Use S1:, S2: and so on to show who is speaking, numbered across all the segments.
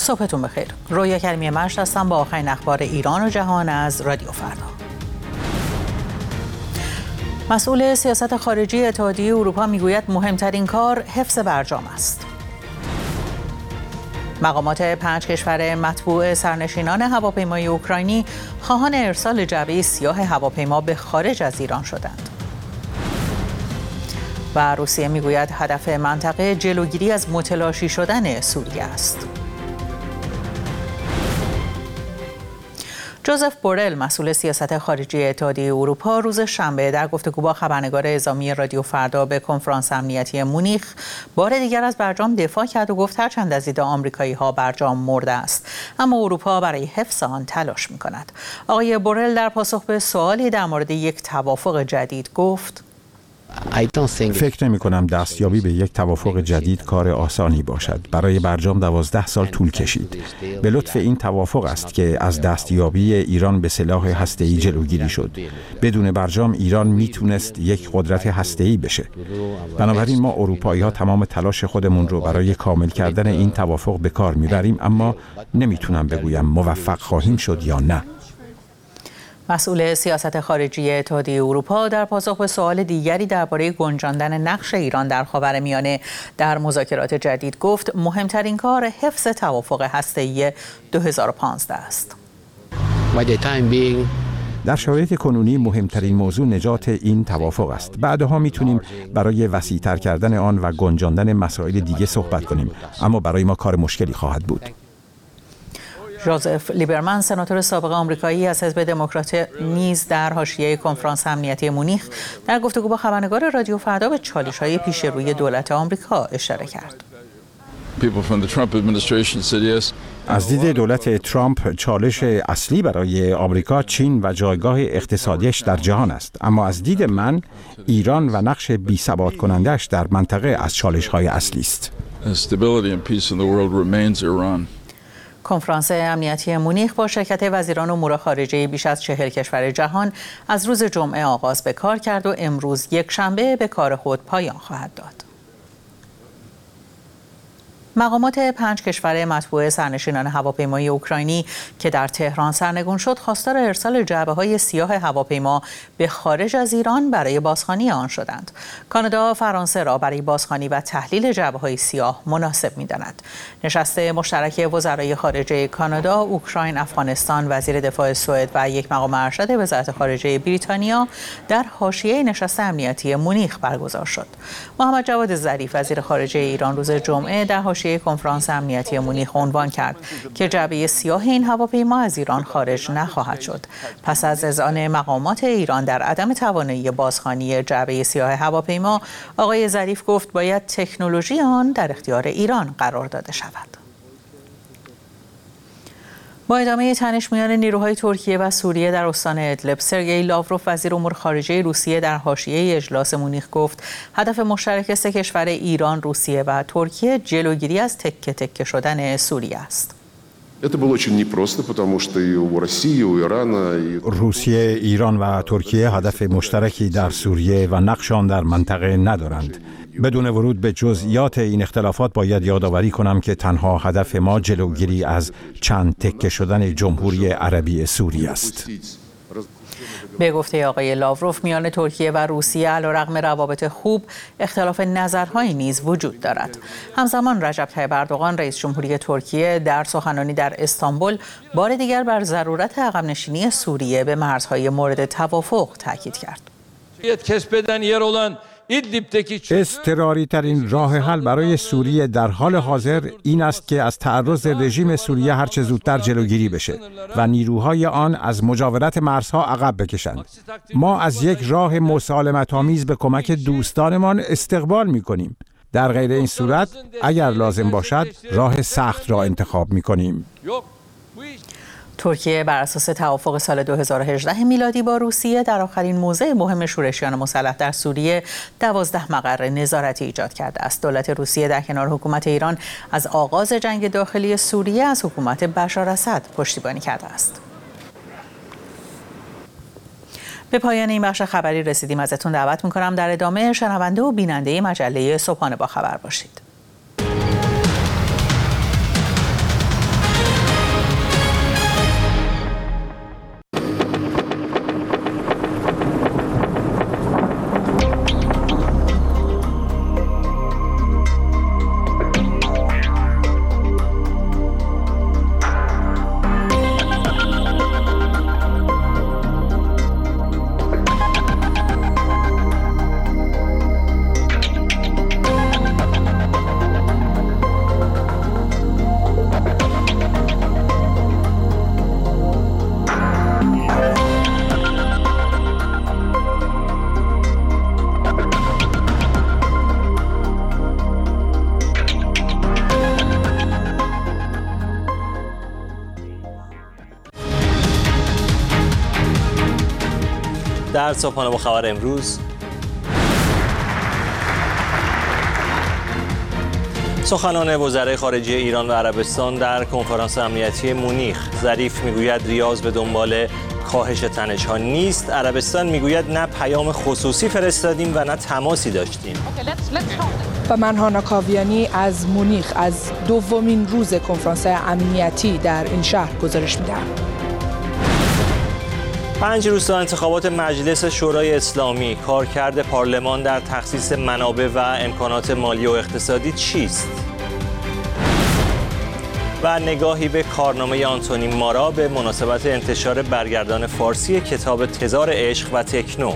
S1: صبحتون بخیر. رویا کریمی مشت هستم با آخرین اخبار ایران و جهان از رادیو فردا. مسئول سیاست خارجی اتحادیه اروپا میگوید مهمترین کار حفظ برجام است. مقامات 5 کشور متبوع سرنشینان هواپیمای اوکراینی خواهان ارسال جعبه سیاه هواپیما به خارج از ایران شدند. و روسیه میگوید هدف منطقه جلوگیری از متلاشی شدن سوریه است. جوزف بورل، مسئول سیاست خارجی اتحادیه اروپا، روز شنبه در گفتگو با خبرنگار اعزامی رادیو فردا به کنفرانس امنیتی مونیخ بار دیگر از برجام دفاع کرد و گفت هرچند از دید آمریکایی‌ها برجام مرده است، اما اروپا برای حفظ آن تلاش می‌کند. آقای بورل در پاسخ به سوالی در مورد یک توافق جدید گفت:
S2: فکر نمی کنم دستیابی به یک توافق جدید کار آسانی باشد. برای برجام 12 سال طول کشید. به لطف این توافق است که از دستیابی ایران به سلاح هسته‌ای جلوگیری شد. بدون برجام ایران میتونست یک قدرت هسته‌ای بشه. بنابراین ما اروپایی‌ها تمام تلاش خودمون رو برای کامل کردن این توافق به کار میبریم، اما نمیتونم بگویم موفق خواهیم شد یا نه.
S1: مسئول سیاست خارجی اتحادیه اروپا در پاسخ به سوال دیگری درباره گنجاندن نقش ایران در خاورمیانه در مذاکرات جدید گفت مهمترین کار حفظ توافق هسته‌ای 2015 است.
S2: در شرایط کنونی مهمترین موضوع نجات این توافق است. بعدها میتونیم برای وسیع‌تر کردن آن و گنجاندن مسائل دیگه صحبت کنیم، اما برای ما کار مشکلی خواهد بود.
S1: جوزف لیبرمن، سناتور سابق آمریکایی از حزب دموکرات، نیز در حاشیه کنفرانس امنیتی مونیخ در گفتگو با خبرنگار رادیو فردا به چالش‌های پیش روی دولت آمریکا اشاره کرد.
S2: از دید دولت ترامپ چالش اصلی برای آمریکا چین و جایگاه اقتصادیش در جهان است، اما از دید من ایران و نقش بی‌ثبات کننده‌اش در منطقه از چالش‌های اصلی است.
S1: کنفرانس امنیتی مونیخ با شرکت وزیران امور خارجه بیش از 40 کشور جهان از روز جمعه آغاز به کار کرد و امروز یکشنبه به کار خود پایان خواهد داد. مقامات 5 کشور متبوع سرنشینان هواپیمای اوکراینی که در تهران سرنگون شد، خواستار ارسال جعبه‌های سیاه هواپیما به خارج از ایران برای بازخوانی آن شدند. کانادا فرانسه را برای بازخوانی و تحلیل جعبه‌های سیاه مناسب می‌داند. نشست مشترک وزرای خارجه کانادا، اوکراین، افغانستان، وزیر دفاع سوئد و یک مقام ارشد وزارت خارجه بریتانیا در حاشیه نشست امنیتی مونیخ برگزار شد. محمد جواد ظریف، وزیر خارجه ایران، روز جمعه در حاشیه کنفرانس امنیتی مونیخ عنوان کرد که جعبه سیاه این هواپیما از ایران خارج نخواهد شد. پس از اذعان مقامات ایران در عدم توانایی بازخوانی جعبه سیاه هواپیما، آقای ظریف گفت باید تکنولوژی آن در اختیار ایران قرار داده شود. با ادامه تنش میان نیروهای ترکیه و سوریه در استان ادلب، سرگئی لاوروف، وزیر امور خارجه روسیه، در حاشیه اجلاس مونیخ گفت هدف مشترک 3 کشور ایران، روسیه و ترکیه جلوگیری از تکه تکه شدن سوریه است.
S2: روسیه، ایران و ترکیه هدف مشترکی در سوریه و نقش آن در منطقه ندارند. بدون ورود به جزئیات این اختلافات باید یادآوری کنم که تنها هدف ما جلوگیری از چند تکه شدن جمهوری عربی سوریه است.
S1: به گفته آقای لاوروف، میان ترکیه و روسیه علیرغم روابط خوب، اختلاف نظرهایی نیز وجود دارد. همزمان رجب طیب اردوغان، رئیس جمهوری ترکیه، در سخنرانی در استانبول بار دیگر بر ضرورت عقب نشینی سوریه به مرزهای مورد توافق تاکید کرد.
S2: اضطراری ترین راه حل برای سوریه در حال حاضر این است که از تعرض رژیم سوریه هرچه زودتر جلوگیری بشه و نیروهای آن از مجاورت مرزها عقب بکشند. ما از یک راه مسالمت‌آمیز به کمک دوستانمان استقبال می‌کنیم. در غیر این صورت اگر لازم باشد راه سخت را انتخاب می‌کنیم.
S1: ترکیه بر اساس توافق سال 2018 میلادی با روسیه در آخرین موضع مهم شورشیان مسلح در سوریه 12 مقر نظارتی ایجاد کرده است. دولت روسیه در کنار حکومت ایران از آغاز جنگ داخلی سوریه از حکومت بشار اسد پشتیبانی کرده است. به پایان این بخش خبری رسیدیم. ازتون دعوت می‌کنم در ادامه شنونده و بیننده مجله صبحانه با خبر باشید.
S3: در صبحانه با خبر امروز، سخنان وزرای خارجه ایران و عربستان در کنفرانس امنیتی مونیخ. ظریف میگوید ریاض به دنبال کاهش تنش‌ها نیست. عربستان میگوید نه پیام خصوصی فرستادیم و نه تماسی داشتیم.
S4: و من هانا کاویانی از مونیخ از دومین روز کنفرانس امنیتی در این شهر گزارش میدم.
S3: 5 روز تا انتخابات مجلس شورای اسلامی، کارکرد پارلمان در تخصیص منابع و امکانات مالی و اقتصادی چیست؟ و نگاهی به کارنامه آنتونی مارا به مناسبت انتشار برگردان فارسی کتاب تزار عشق و تکنو.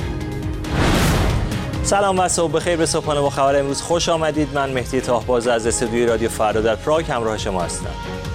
S3: سلام و صبح بخیر، به صبحانه با خبر امروز خوش آمدید. من مهدی طاهباز از استودیوی رادیو فردا در پراگ همراه شما هستم.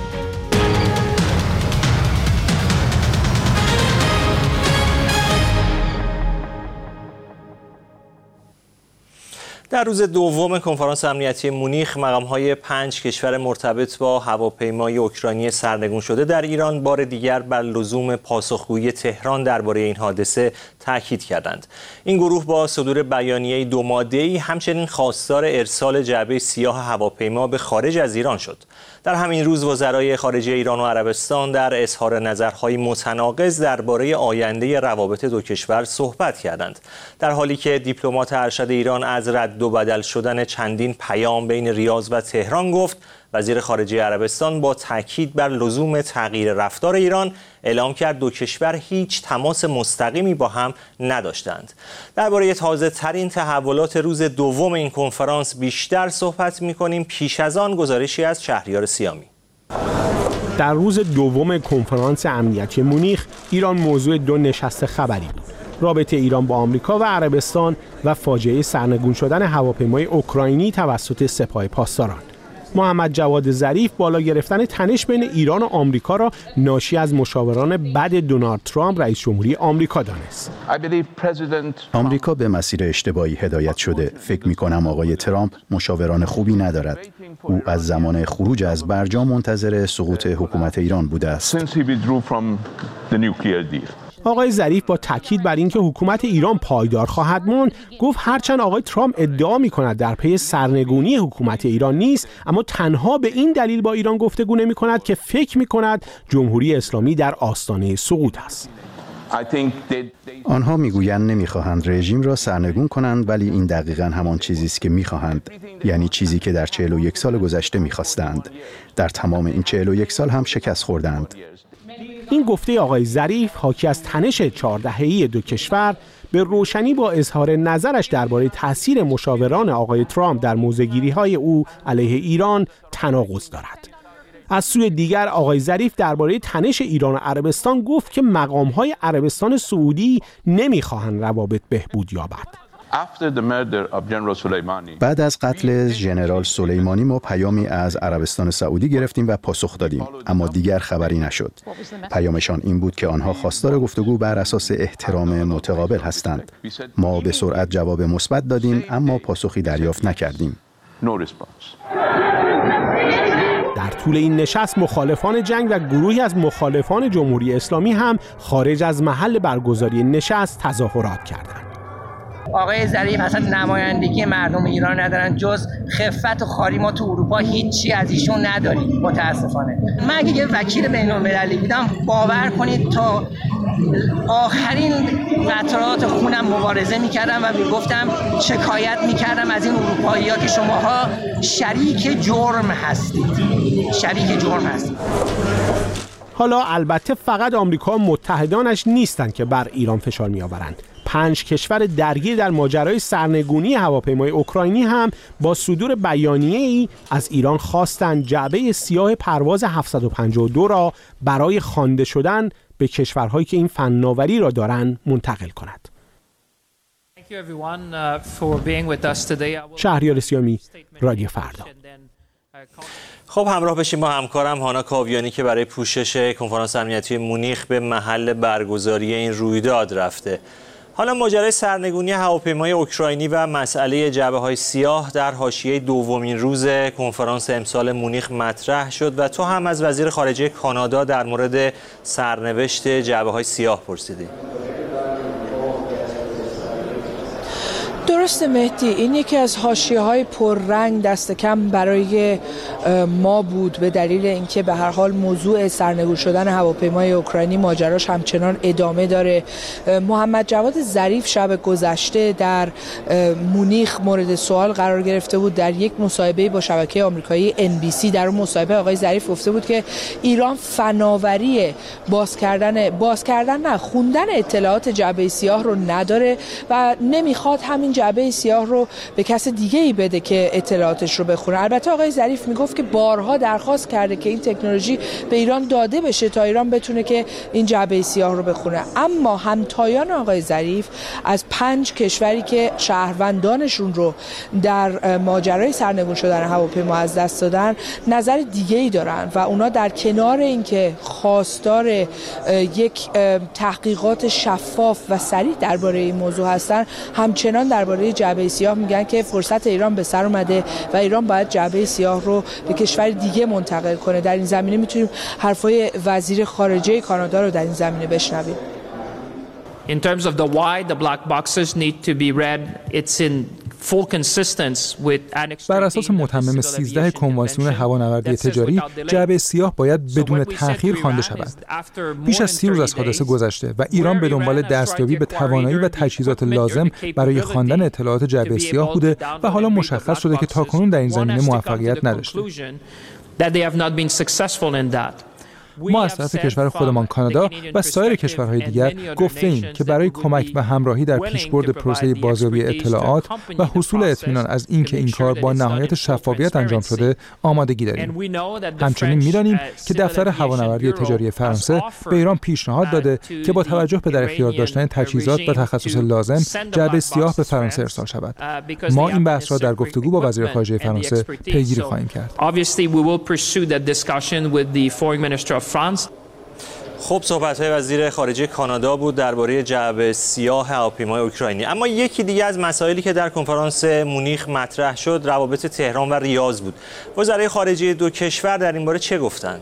S3: در روز دوم کنفرانس امنیتی مونیخ، مقام‌های 5 کشور مرتبط با هواپیمای اوکراینی سرنگون شده در ایران بار دیگر بر لزوم پاسخگویی تهران درباره این حادثه تاکید کردند. این گروه با صدور بیانیه 2 ماده‌ای همچنین خواستار ارسال جعبه سیاه هواپیما به خارج از ایران شد. در همین روز وزرای خارجه ایران و عربستان در اظهار نظرهای متناقض درباره آینده روابط دو کشور صحبت کردند، در حالی که دیپلمات ارشد ایران از رد و بدل شدن چندین پیام بین ریاض و تهران گفت. وزیر خارجه عربستان با تاکید بر لزوم تغییر رفتار ایران اعلام کرد دو کشور هیچ تماس مستقیمی با هم نداشتند. درباره تازه ترین تحولات روز دوم این کنفرانس بیشتر صحبت می‌کنیم. پیش از آن گزارشی از شهریار سیامی.
S5: در روز دوم کنفرانس امنیتی مونیخ، ایران موضوع 2 نشست خبری بود: رابطه ایران با آمریکا و عربستان و فاجعه سرنگون شدن هواپیمای اوکراینی توسط سپاه پاسداران. محمد جواد ظریف بالا گرفتن تنش بین ایران و آمریکا را ناشی از مشاوران بد دونالد ترامپ رئیس جمهوری آمریکا دانست.
S6: آمریکا به مسیر اشتباهی هدایت شده. فکر می‌کنم آقای ترامپ مشاوران خوبی ندارد. او از زمان خروج از برجام منتظر سقوط حکومت ایران بوده است.
S5: آقای ظریف با تاکید بر اینکه حکومت ایران پایدار خواهد ماند گفت هرچند آقای ترامپ ادعا می‌کند در پی سرنگونی حکومت ایران نیست، اما تنها به این دلیل با ایران گفتگو نمی‌کند که فکر می‌کند جمهوری اسلامی در آستانه سقوط است.
S6: آنها میگویند نمیخواهند رژیم را سرنگون کنند، ولی این دقیقاً همان چیزی است که میخواهند، یعنی چیزی که در 41 سال گذشته میخواستند. در تمام این 41 سال هم شکست خوردند.
S5: این گفته آقای ظریف حاکی از تنش 4 دهه‌ای دو کشور به روشنی با اظهار نظرش درباره تاثیر مشاوران آقای ترامپ در موضع‌گیری‌های او علیه ایران تناقض دارد. از سوی دیگر آقای ظریف درباره تنش ایران و عربستان گفت که مقام‌های عربستان سعودی نمی‌خواهند روابط بهبود یابد.
S6: بعد از قتل ژنرال سلیمانی ما پیامی از عربستان سعودی گرفتیم و پاسخ دادیم، اما دیگر خبری نشد. پیامشان این بود که آنها خواستار گفتگو بر اساس احترام متقابل هستند. ما به سرعت جواب مثبت دادیم، اما پاسخی دریافت نکردیم.
S5: در طول این نشست مخالفان جنگ و گروهی از مخالفان جمهوری اسلامی هم خارج از محل برگزاری نشست تظاهرات کردند.
S7: آقای ظریف اصلا نمایندگی مردم ایران ندارن، جز خفت و خاری. ما تو اروپا هیچی از ایشون نداریم متاسفانه. من اگه یه وکیل بین‌المللی بودم باور کنید تا آخرین قطرات خونم مبارزه میکردم و میگفتم، شکایت میکردم از این اروپایی‌ها که شماها شریک جرم هستید.
S5: حالا البته فقط آمریکا و متحدانش نیستند که بر ایران فشار میآورند. 5 کشور درگیر در ماجرای سرنگونی هواپیمای اوکراینی هم با صدور بیانیه‌ای از ایران خواستند جعبه سیاه پرواز 752 را برای خوانده شدن به کشورهایی که این فناوری را دارند منتقل کند. شهریار سیامی، رادیو فردا.
S3: خب همراه بشیم با همکارم هانا کاویانی که برای پوشش کنفرانس امنیتی مونیخ به محل برگزاری این رویداد رفته. حالا ماجرای سرنگونی هواپیمای اوکراینی و مسئله جعبه‌های سیاه در حاشیه دومین روز کنفرانس امسال مونیخ مطرح شد و تو هم از وزیر خارجه کانادا در مورد سرنوشت جعبه‌های سیاه پرسیدی.
S4: درسته مهدی، این یکی از حاشیه‌های پررنگ دست کم برای ما بود به دلیل اینکه به هر حال موضوع سرنگون شدن هواپیمای اوکراینی ماجراش همچنان ادامه داره. محمد جواد ظریف شب گذشته در مونیخ مورد سوال قرار گرفته بود در یک مصاحبه با شبکه آمریکایی NBC. در اون مصاحبه آقای ظریف گفته بود که ایران فناوری خوندن اطلاعات جعبه سیاه رو نداره و نمیخواد همین جعبه سیاه رو به کس دیگه ای بده که اطلاعاتش رو بخونه. البته آقای ظریف میگفت که بارها درخواست کرده که این تکنولوژی به ایران داده بشه تا ایران بتونه که این جعبه سیاه رو بخونه، اما همتایان آقای ظریف از 5 کشوری که شهروندانشون رو در ماجرای سرنگون شدن هواپیما از دست دادن نظر دیگه ای دارن و اونا در کنار اینکه خواستار یک تحقیقات شفاف و صریح درباره این موضوع هستن، همچنان درباره جعبه سیاه میگن که فرصت ایران به سر اومده و ایران باید جعبه سیاه رو به کشور دیگه منتقل کنه. در این زمینه میتونیم حرفای وزیر خارجه کانادا رو در این زمینه بشنویم.
S8: In terms of the why the black boxes need to be read, it's in
S9: بر اساس متمم 13 کنوانسیون هوانوردی تجاری، جعبه سیاه باید بدون تأخیر خوانده شود. بیش از 30 روز از حادثه گذشته و ایران به دنبال دستیابی به توانایی و تجهیزات لازم برای خواندن اطلاعات جعبه سیاه بوده و حالا مشخص شده که تاکنون در این زمینه موفقیت نداشته. ما از طرف کشور خودمان کانادا و سایر کشورهای دیگر گفته‌ایم که برای کمک و همراهی در پیشبرد پروسه بازیابی اطلاعات و حصول اطمینان از اینکه این کار با نهایت شفافیت انجام شده آمادگی داریم. همچنین می‌دانیم که دفتر هوانوردی تجاری فرانسه به ایران پیشنهاد داده که با توجه به در اختیار داشتن تجهیزات و تخصص لازم جعبه سیاه به فرانسه ارسال شود. ما این بحث را در گفتگو با وزیر خارجه فرانسه پیگیری خواهیم کرد.
S3: خب صحبت‌های وزیر خارجه کانادا بود درباره جعبه سیاه هواپیمای اوکراینی. اما یکی دیگه از مسائلی که در کنفرانس مونیخ مطرح شد روابط تهران و ریاض بود. وزرای خارجه دو کشور در این باره چه گفتند؟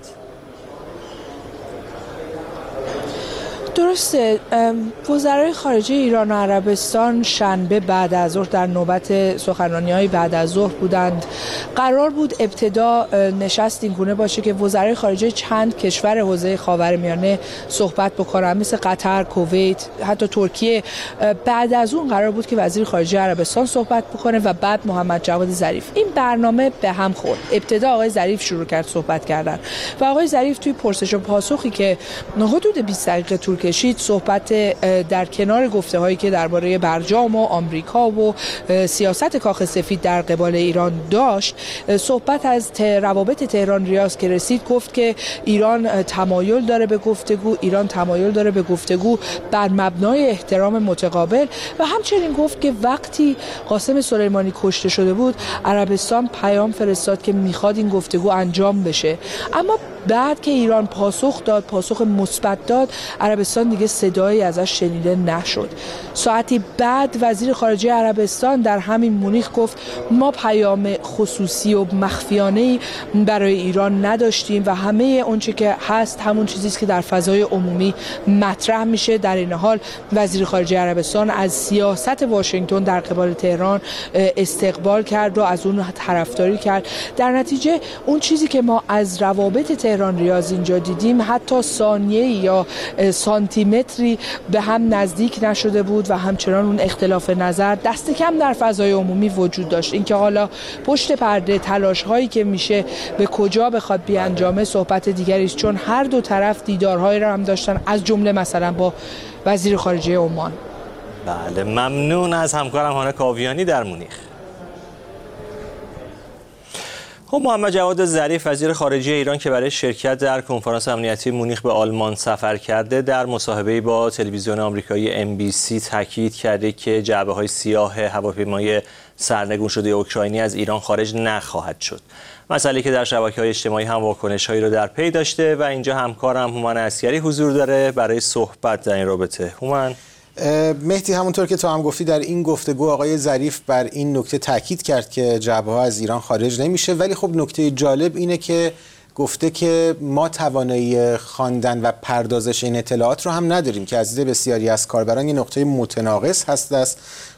S4: درسته، وزرای خارجه ایران و عربستان شنبه بعد از ظهر در نوبت سخنرانی‌های بعد از ظهر بودند. قرار بود ابتدا نشست این گونه باشه که وزرای خارجه چند کشور حوزه خاورمیانه صحبت بکنن، مثل قطر، کویت، حتی ترکیه. بعد از اون قرار بود که وزیر خارجه عربستان صحبت بکنه و بعد محمد جواد ظریف. این برنامه به هم خورد. ابتدا آقای ظریف شروع کرد صحبت کردن و آقای ظریف توی پرسش و پاسخی که حدود 20 دقیقه طول کشید صحبت در کنار گفته‌هایی که درباره برجام و آمریکا و سیاست کاخ سفید در قبال ایران داشت، صحبت از روابط تهران ریاض که رسید گفت که ایران تمایل داره به گفتگو بر مبنای احترام متقابل و همچنین گفت که وقتی قاسم سلیمانی کشته شده بود عربستان پیام فرستاد که میخواد این گفتگو انجام بشه، اما بعد که ایران پاسخ مثبت داد عربستان دیگه صدایی ازش شنیده نشد. ساعتی بعد وزیر خارجه عربستان در همین مونیخ گفت ما پیام خصوصی و مخفیانه‌ای برای ایران نداشتیم و همه اونچه که هست همون چیزی است که در فضای عمومی مطرح میشه. در این حال وزیر خارجه عربستان از سیاست واشنگتن در قبال تهران استقبال کرد و از اون طرفداری کرد. در نتیجه اون چیزی که ما از روابط تهران ریاض اینجا دیدیم حتی ثانیه یا سانتیمتری به هم نزدیک نشده بود و همچنان اون اختلاف نظر دست کم در فضای عمومی وجود داشت. اینکه حالا پشت پرده تلاش هایی که میشه به کجا بخواد بیانجامه صحبت دیگری است، چون هر دو طرف دیدارهایی را هم داشتن، از جمله مثلا با وزیر خارجه عمان.
S3: بله، ممنون از همکارم هانا کاویانی در مونیخ. خب محمد جواد ظریف وزیر خارجه ایران که برای شرکت در کنفرانس امنیتی مونیخ به آلمان سفر کرده، در مصاحبه‌ای با تلویزیون آمریکایی NBC تاکید کرده که جعبه‌های سیاه هواپیمای سرنگون شده اوکراینی از ایران خارج نخواهد شد. مسئله که در شبکه‌های اجتماعی هم واکنش‌هایی رو در پی داشته و اینجا همکارم هومن عسکری حضور داره برای صحبت در این رابطه. هومن.
S10: مهدی، همونطور که تو هم گفتی در این گفتگو آقای ظریف بر این نکته تاکید کرد که جعبه‌ها از ایران خارج نمیشه، ولی خب نکته جالب اینه که گفته که ما توانایی خواندن و پردازش این اطلاعات رو هم نداریم که از دید بسیاری از کاربران این نقطه متناقض هست.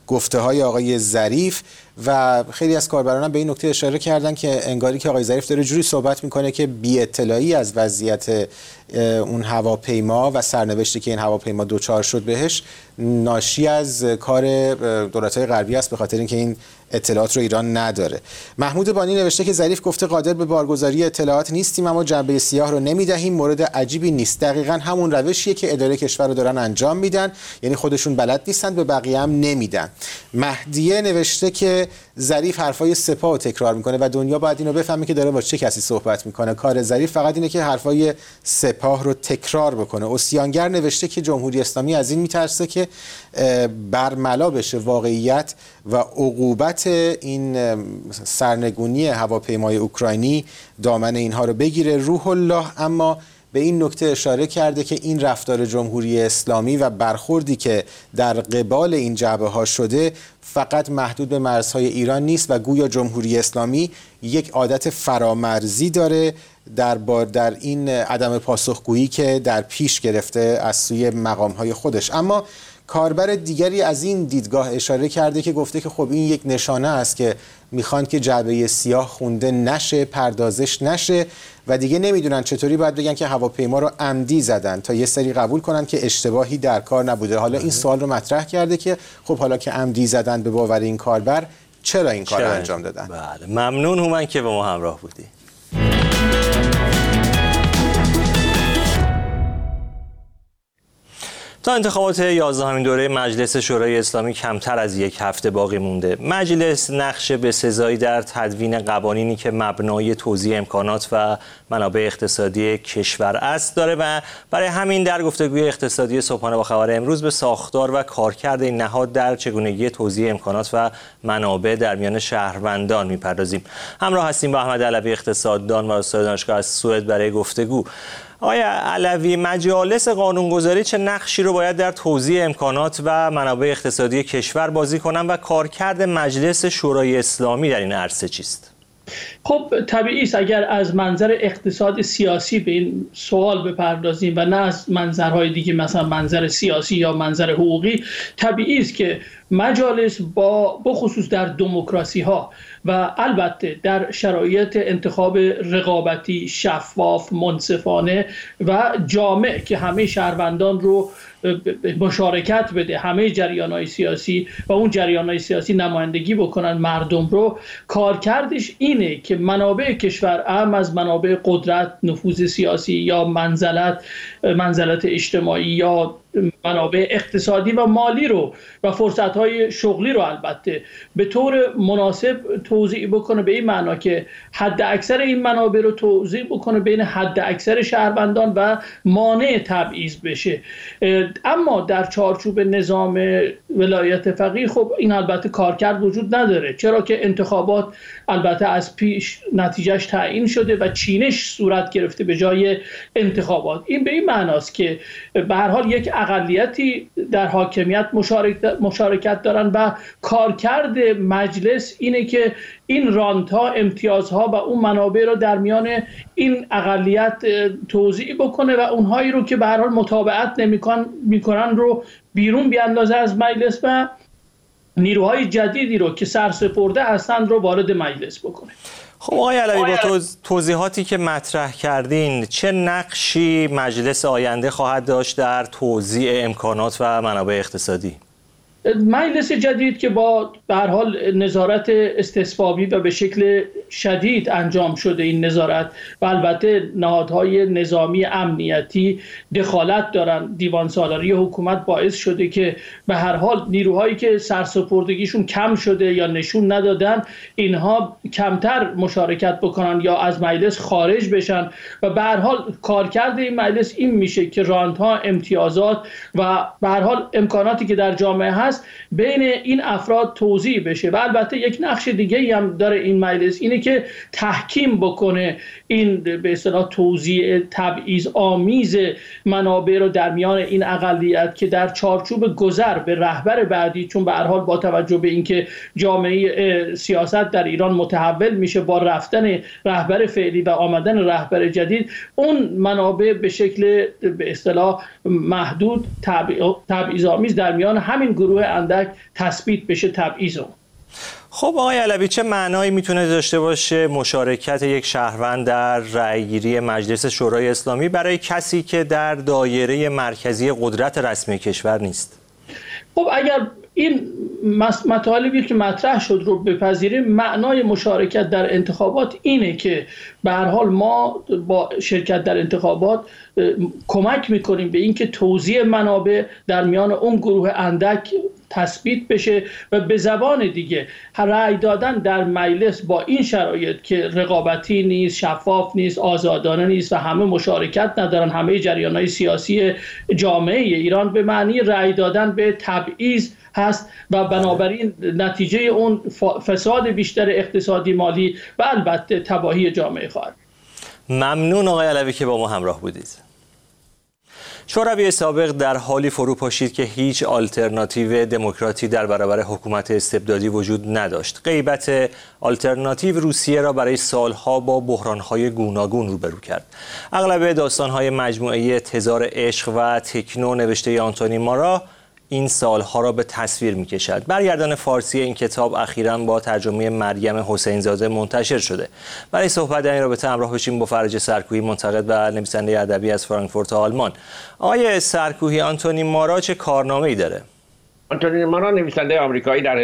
S10: گفته‌های آقای ظریف و خیلی از کاربران به این نکته اشاره کردن که انگاری که آقای ظریف داره جوری صحبت میکنه که بی اطلاعی از وضعیت اون هواپیما و سرنوشتی که این هواپیما دوچار شد بهش ناشی از کار دولت‌های غربی است، به خاطر اینکه این اطلاعات رو ایران نداره. محمود بانی نوشته که ظریف گفته قادر به بارگذاری اطلاعات نیستیم اما جنبه سیاه رو نمیدهیم، مورد عجیبی نیست. دقیقاً همون روشیه که اداره کشور رو دارن انجام میدن، یعنی خودشون بلد نیستن، به بقیه هم نمیدن. مهدیه نوشته که ظریف حرفای سپاه رو تکرار میکنه و دنیا باید اینو بفهمه که داره با چه کسی صحبت میکنه. کار ظریف فقط اینه که حرفای سپاه رو تکرار بکنه. اوسیانگر نوشته که جمهوری اسلامی از این میترسه که برملا بشه واقعیت و عقوبت این سرنگونی هواپیمای اوکراینی دامن اینها رو بگیره. روح الله اما به این نکته اشاره کرده که این رفتار جمهوری اسلامی و برخوردی که در قبال این جعبه ها شده فقط محدود به مرزهای ایران نیست و گویا جمهوری اسلامی یک عادت فرامرزی داره در این عدم پاسخگویی که در پیش گرفته از سوی مقامهای خودش. اما کاربر دیگری از این دیدگاه اشاره کرده که گفته که خب این یک نشانه است که میخوان که جعبه سیاه خونده نشه، پردازش نشه و دیگه نمیدونن چطوری باید بگن که هواپیما رو عمدی زدن تا یه سری قبول کنن که اشتباهی در کار نبوده. حالا این سوال رو مطرح کرده که خب حالا که عمدی زدن به باور این کاربر چرا این کار رو انجام دادن؟
S3: بله، ممنون هومن که با ما همراه بودی. تا انتخابات 11مین دوره مجلس شورای اسلامی کمتر از یک هفته باقی مونده. مجلس نقش بسزایی در تدوین قوانینی که مبنای توزیع امکانات و منابع اقتصادی کشور است داره و برای همین در گفتگوی اقتصادی صبحانه با خبر امروز به ساختار و کارکرد این نهاد در چگونگی توزیع امکانات و منابع در میان شهروندان میپردازیم. همراه هستیم با احمد علوی اقتصاددان و استاد دانشگاه از سوئد برای گفتگو. آقای علوی، مجالس قانونگذاری چه نقشی رو باید در توزیع امکانات و منابع اقتصادی کشور بازی کنند و کارکرد مجلس شورای اسلامی در این عرصه چیست؟
S11: خب طبیعی است اگر از منظر اقتصاد سیاسی به این سوال بپردازیم و نه از منظرهای دیگه مثلا منظر سیاسی یا منظر حقوقی، طبیعی است که مجالس بخصوص در دموکراسی ها و البته در شرایط انتخاب رقابتی شفاف منصفانه و جامع که همه شهروندان رو مشارکت بده، همه جریان‌های سیاسی و اون جریان‌های سیاسی نمایندگی بکنن مردم رو، کارکردش اینه که منابع کشور اهم از منابع قدرت، نفوذ سیاسی یا منزلت اجتماعی یا منابع اقتصادی و مالی رو و فرصت‌های شغلی رو البته به طور مناسب توزیع بکنه، به این معنا که حد اکثر این منابع رو توزیع بکنه بین حد اکثر شهروندان و مانع تبعیض بشه. اما در چارچوب نظام ولایت فقیه خب این البته کارکرد وجود نداره، چرا که انتخابات البته از پیش نتیجهش تعیین شده و چینش صورت گرفته به جای انتخابات. این به این معناست که به هر حال یک اقلیتی در حاکمیت مشارکت دارن و کارکرد مجلس اینه که این رانت‌ها، امتیازها و اون منابع رو در میان این اقلیت توزیع بکنه و اونهایی رو که به هر حال متابعت نمی‌کنن رو بیرون بیاندازه از مجلس و نیروهای جدیدی رو که سرسپرده هستند رو وارد مجلس بکنه.
S3: خب آقای علوی، با توضیحاتی که مطرح کردین چه نقشی مجلس آینده خواهد داشت در توزیع امکانات و منابع اقتصادی؟
S11: مجلس جدید که با به هر حال نظارت استصوابی و به شکل شدید انجام شده این نظارت و البته نهادهای نظامی امنیتی دخالت دارن، دیوان سالاری حکومت باعث شده که به هر حال نیروهایی که سرسپردگیشون کم شده یا نشون ندادن اینها کمتر مشارکت بکنن یا از مجلس خارج بشن و به هر حال کارکرد این مجلس این میشه که رانت‌ها، امتیازات و به هر حال امکاناتی که در جامعه هست بین این افراد توزیع بشه و البته یک نقش دیگه هم داره این مجلس، اینه که تحکیم بکنه این به اصطلاح توزیع تبعیض آمیز منابع رو در میان این اقلیت که در چارچوب گذر به رهبر بعدی، چون به هر حال با توجه به اینکه جامعه سیاست در ایران متحول میشه با رفتن رهبر فعلی و آمدن رهبر جدید، اون منابع به شکل به اصطلاح محدود تبعیض آمیز در میان همین گروه اندک تثبیت بشه تبعیض اون.
S3: خب آقای علوی، چه معنایی میتونه داشته باشه مشارکت یک شهروند در رأیگیری مجلس شورای اسلامی برای کسی که در دایره مرکزی قدرت رسمی کشور نیست؟
S11: خب اگر این مطالبی که مطرح شد رو بپذیریم، معنای مشارکت در انتخابات اینه که به هر حال ما با شرکت در انتخابات کمک میکنیم به اینکه توزیع منابع در میان اون گروه اندک تثبیت بشه و به زبان دیگه رأی دادن در مجلس با این شرایط که رقابتی نیست، شفاف نیست، آزادانه نیست و همه مشارکت ندارن، همه جریان‌های سیاسی جامعه ایران، به معنی رأی دادن به تبعیض هست و بنابراین نتیجه اون فساد بیشتر اقتصادی، مالی و البته تباهی جامعه خواهد.
S3: ممنون آقای علوی که با ما همراه بودید. شوروی سابق در حالی فرو پاشید که هیچ آلترناتیو دموکراتی در برابر حکومت استبدادی وجود نداشت. غیبت آلترناتیو روسیه را برای سالها با بحران‌های گوناگون روبرو کرد. اغلب داستان‌های مجموعه تزار عشق و تکنو نوشته آنتونی مارا این سالها را به تصویر می‌کشد. برگردان فارسی این کتاب اخیراً با ترجمه مریم حسین زاده منتشر شده. برای صحبت در این رابطه همراه بشیم با فرج سرکوهی، منتقد و نویسنده ادبی از فرانکفورت آلمان. آقای سرکوهی، آنتونی مارا چه کارنامه‌ای داره؟
S12: آنتونی مارا نویسنده آمریکایی در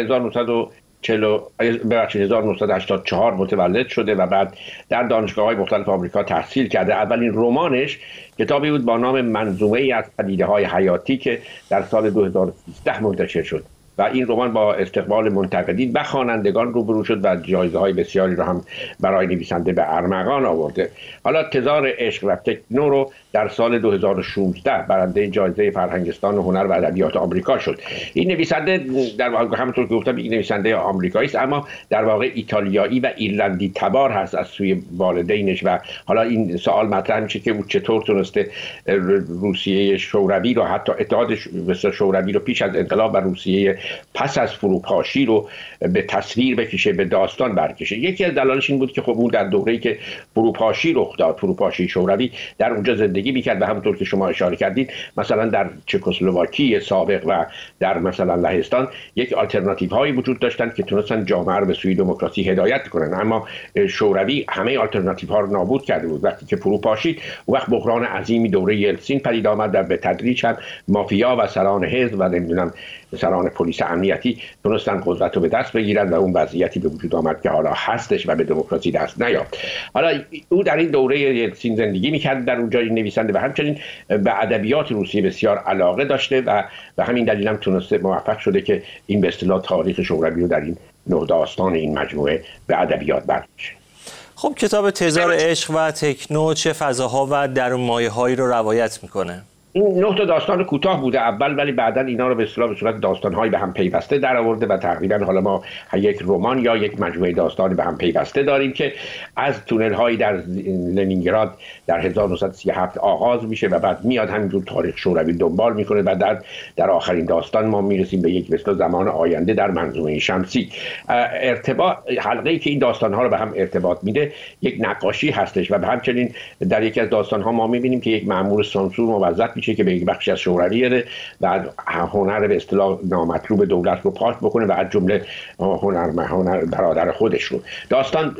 S12: 1984 متولد شده و بعد در دانشگاه‌های مختلف آمریکا تحصیل کرده. اولین رمانش کتابی بود با نام منظومه‌ای از پدیده‌های حیاتی که در سال 2013 منتشر شد و این رمان با استقبال منتقدین و خوانندگان روبرو شد و جایزه‌های بسیاری رو هم برای نویسنده به ارمغان آورده. حالا تزار عشق و تکنو رو در سال 2016 برنده جایزه فرهنگستان هنر و ادبیات آمریکا شد. این نویسنده در واقع همونطور که گفتم این نویسنده آمریکایی است، اما در واقع ایتالیایی و ایرلندی تبار هست از سوی والدینش و حالا این سوال مطرح میشه که او چطور تونسته روسیه شوروی رو، حتی اتحاد شوروی رو پیش از انقلاب و روسیه پس از فروپاشی رو به تصویر بکشه، به داستان برکشه. یکی از دلایلش این بود که خب اون در دوره‌ای که فروپاشی رخ داد، فروپاشی شوروی، در اونجا زندگی میکرد و همونطور که شما اشاره کردید مثلا در چکسلواکی سابق و در مثلا لهستان یک آلترناتیو هایی وجود داشتند که تونستن جامعه رو به سوی دموکراسی هدایت کنن، اما شوروی همه آلترناتیو ها رو نابود کرده بود. وقتی که فروپاشید وقت بحران عظیمی دوره یلتسین پدید آمد و به تدریج هم مافیا و سران حزب و نمیدونم سران پلیس امنیتی تونستن قدرت رو به دست بگیرن و اون وضعیتی به وجود آمد که حالا هستش و به دموکراسی دست نیافت. حالا او در این دوره یلتسین زندگی میکرد در اونجا، این نویسنده، و همچنین به ادبیات روسیه بسیار علاقه داشته و به همین دلیل هم تونسته موفق شده که این به اصطلاح تاریخ شوروی رو در این نوع داستان این مجموعه به ادبیات برکشه.
S3: خب کتاب تزار عشق و تکنو چه فضاها و درونمایه‌هایی رو روایت میکنه؟
S12: این 9 تا داستان کوتاه بوده اول، ولی بعداً اینا رو به اصطلاح به صورت داستان‌های به هم پیوسته درآورده و تقریباً حالا ما یک رمان یا یک مجموعه داستان به هم پیوسته داریم که از تونل‌های در لنینگراد در 1937 آغاز میشه و بعد میاد همینجور تاریخ شوروی دنبال میکنه و در آخرین داستان ما میرسیم به یک مثل زمان آینده در منظومه شمسی. ارتباط حلقه‌ای که این داستان‌ها رو به هم ارتباط میده یک نقاشی هستش و همچنین در یکی از داستان‌ها ما میبینیم که یک مأمور سانسور موظف که به یک بخشی از شوروی و هنر به اصطلاح نامطلوب دولت رو پاک بکنه و از جمله هنر برادر خودش رو. داستان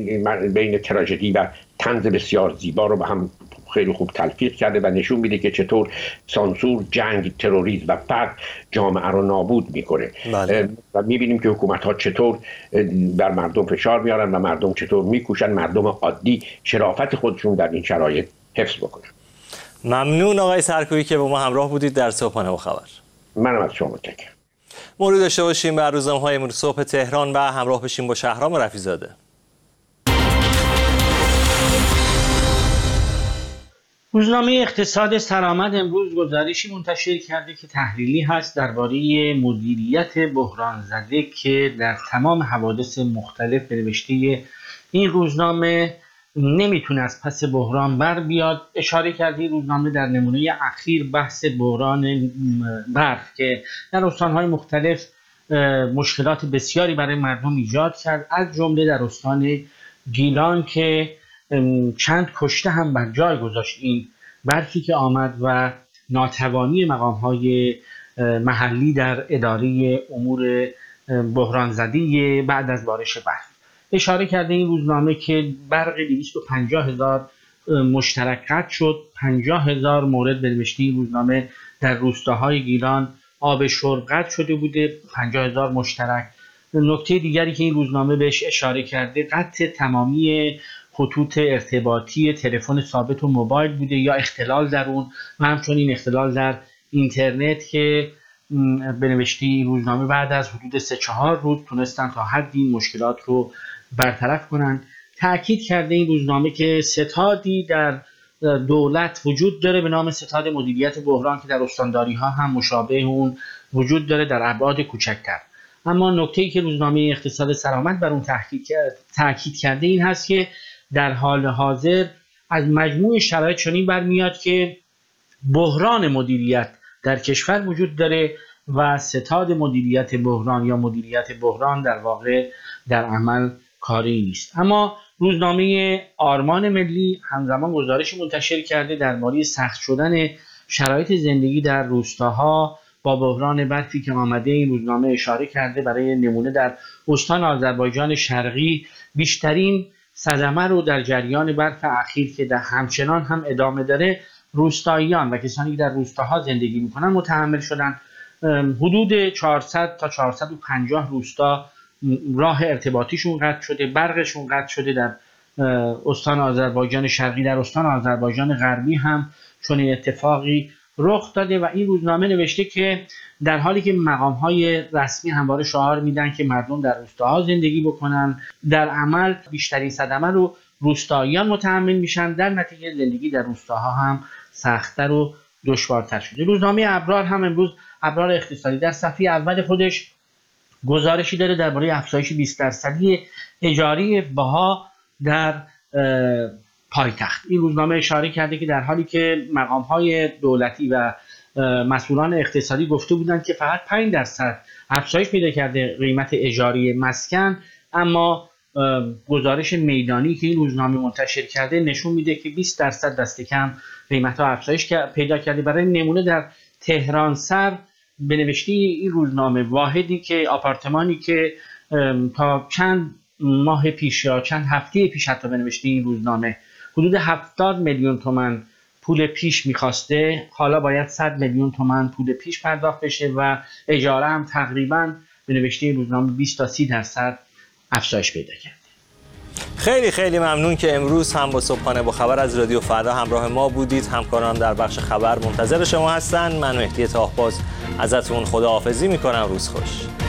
S12: بین تراژدی و طنز بسیار زیبا رو به هم خیلی خوب تلفیق کرده و نشون میده که چطور سانسور، جنگ، تروریسم و فقر جامعه رو نابود میکنه. و میبینیم که حکومت ها چطور بر مردم فشار میارن و مردم چطور میکوشن مردم عادی شرافت خودشون در این شرایط حفظ بکنن.
S3: ممنون آقای سرکویی که با ما همراه بودید در صبحانه با خبر.
S12: منم از شما متشکرم.
S3: مورد داشته باشیم بر روزنامه‌های امروز صبح تهران و همراه بشیم با شهرام رفیع‌زاده.
S13: روزنامه اقتصاد سرآمد امروز گزارشی منتشر کرده که تحلیلی هست درباره مدیریت بحران زده که در تمام حوادث مختلف نوشته این روزنامه نمیتونه از پس بحران بر بیاد. اشاره کرده روزنامه در نمونه اخیر بحث بحران برق که در استانهای مختلف مشکلات بسیاری برای مردم ایجاد کرد، از جمله در استان گیلان که چند کشته هم بر جای گذاشت این برقی که آمد و ناتوانی مقام‌های محلی در اداره امور بحران زده بعد از بارش برف. اشاره کرده این روزنامه که برق 250,000 مشترک قطع شد، 50,000 مورد به نوشته این روزنامه در روستاهای گیلان آب شرب قطع شده بوده، 50,000 مشترک. نکته دیگری که این روزنامه بهش اشاره کرده قطع تمامی خطوط ارتباطی تلفن ثابت و موبایل بوده یا اختلال در اون و همچنین اختلال در اینترنت که به نوشته این روزنامه بعد از حدود 3-4 روز تونستن تا حدی این مشکلات رو برطرف کنن. تأکید کرده این روزنامه که ستادی در دولت وجود داره به نام ستاد مدیریت بحران که در استانداری ها هم مشابه اون وجود داره در ابعاد کوچکتر. اما نکته‌ای که روزنامه اقتصاد سرآمد بر اون تأکید کرده این هست که در حال حاضر از مجموع شرایط چنین برمیاد که بحران مدیریت در کشور وجود داره و ستاد مدیریت بحران یا مدیریت بحران در واقع در عمل کاری نیست. اما روزنامه آرمان ملی همزمان گزارشی منتشر کرده درباره سخت شدن شرایط زندگی در روستاها با بحران برفی که آمده. این روزنامه اشاره کرده برای نمونه در استان آذربایجان شرقی بیشترین صدمه رو در جریان برف اخیر که در همچنان هم ادامه داره روستاییان و کسانی که در روستاها زندگی میکنن متحمل شدن. حدود 400 تا 450 روستا راه ارتباطیشون قطع شده، برقشون قطع شده در استان آذربایجان شرقی. در استان آذربایجان غربی هم چنین اتفاقی رخ داده و این روزنامه نوشته که در حالی که مقام‌های رسمی همواره شعار میدن که مردم در روستاها زندگی بکنن، در عمل بیشترین صدمه رو روستاییان متحمل میشن. در نتیجه زندگی در روستاها هم سخت‌تر و دشوارتر شده. روزنامه ابرار هم امروز، ابرار اقتصادی، در صفحه اول خودش گزارشی داره درباره افزایش 20% اجاری بها در پایتخت. این روزنامه اشاره کرده که در حالی که مقام‌های دولتی و مسئولان اقتصادی گفته بودند که فقط 5% افزایش پیدا کرده قیمت اجاری مسکن، اما گزارش میدانی که این روزنامه منتشر کرده نشون میده که 20% دست کم قیمت‌ها افزایش پیدا کرده. برای نمونه در تهران سر به نوشته این روزنامه واحدی که آپارتمانی که تا چند ماه پیش یا چند هفته پیش حتی به نوشته این روزنامه حدود 70 میلیون تومان پول پیش میخواسته، حالا باید 100 میلیون تومان پول پیش پرداخت بشه و اجاره هم تقریبا به نوشته این روزنامه 20 تا 30% افزایش پیدا کرده.
S3: خیلی خیلی ممنون که امروز هم با صبحانه با خبر از رادیو فردا همراه ما بودید. همکاران در بخش خبر منتظر شما هستن. من مهدی طاهباز ازتون خداحافظی میکنم. روز خوش.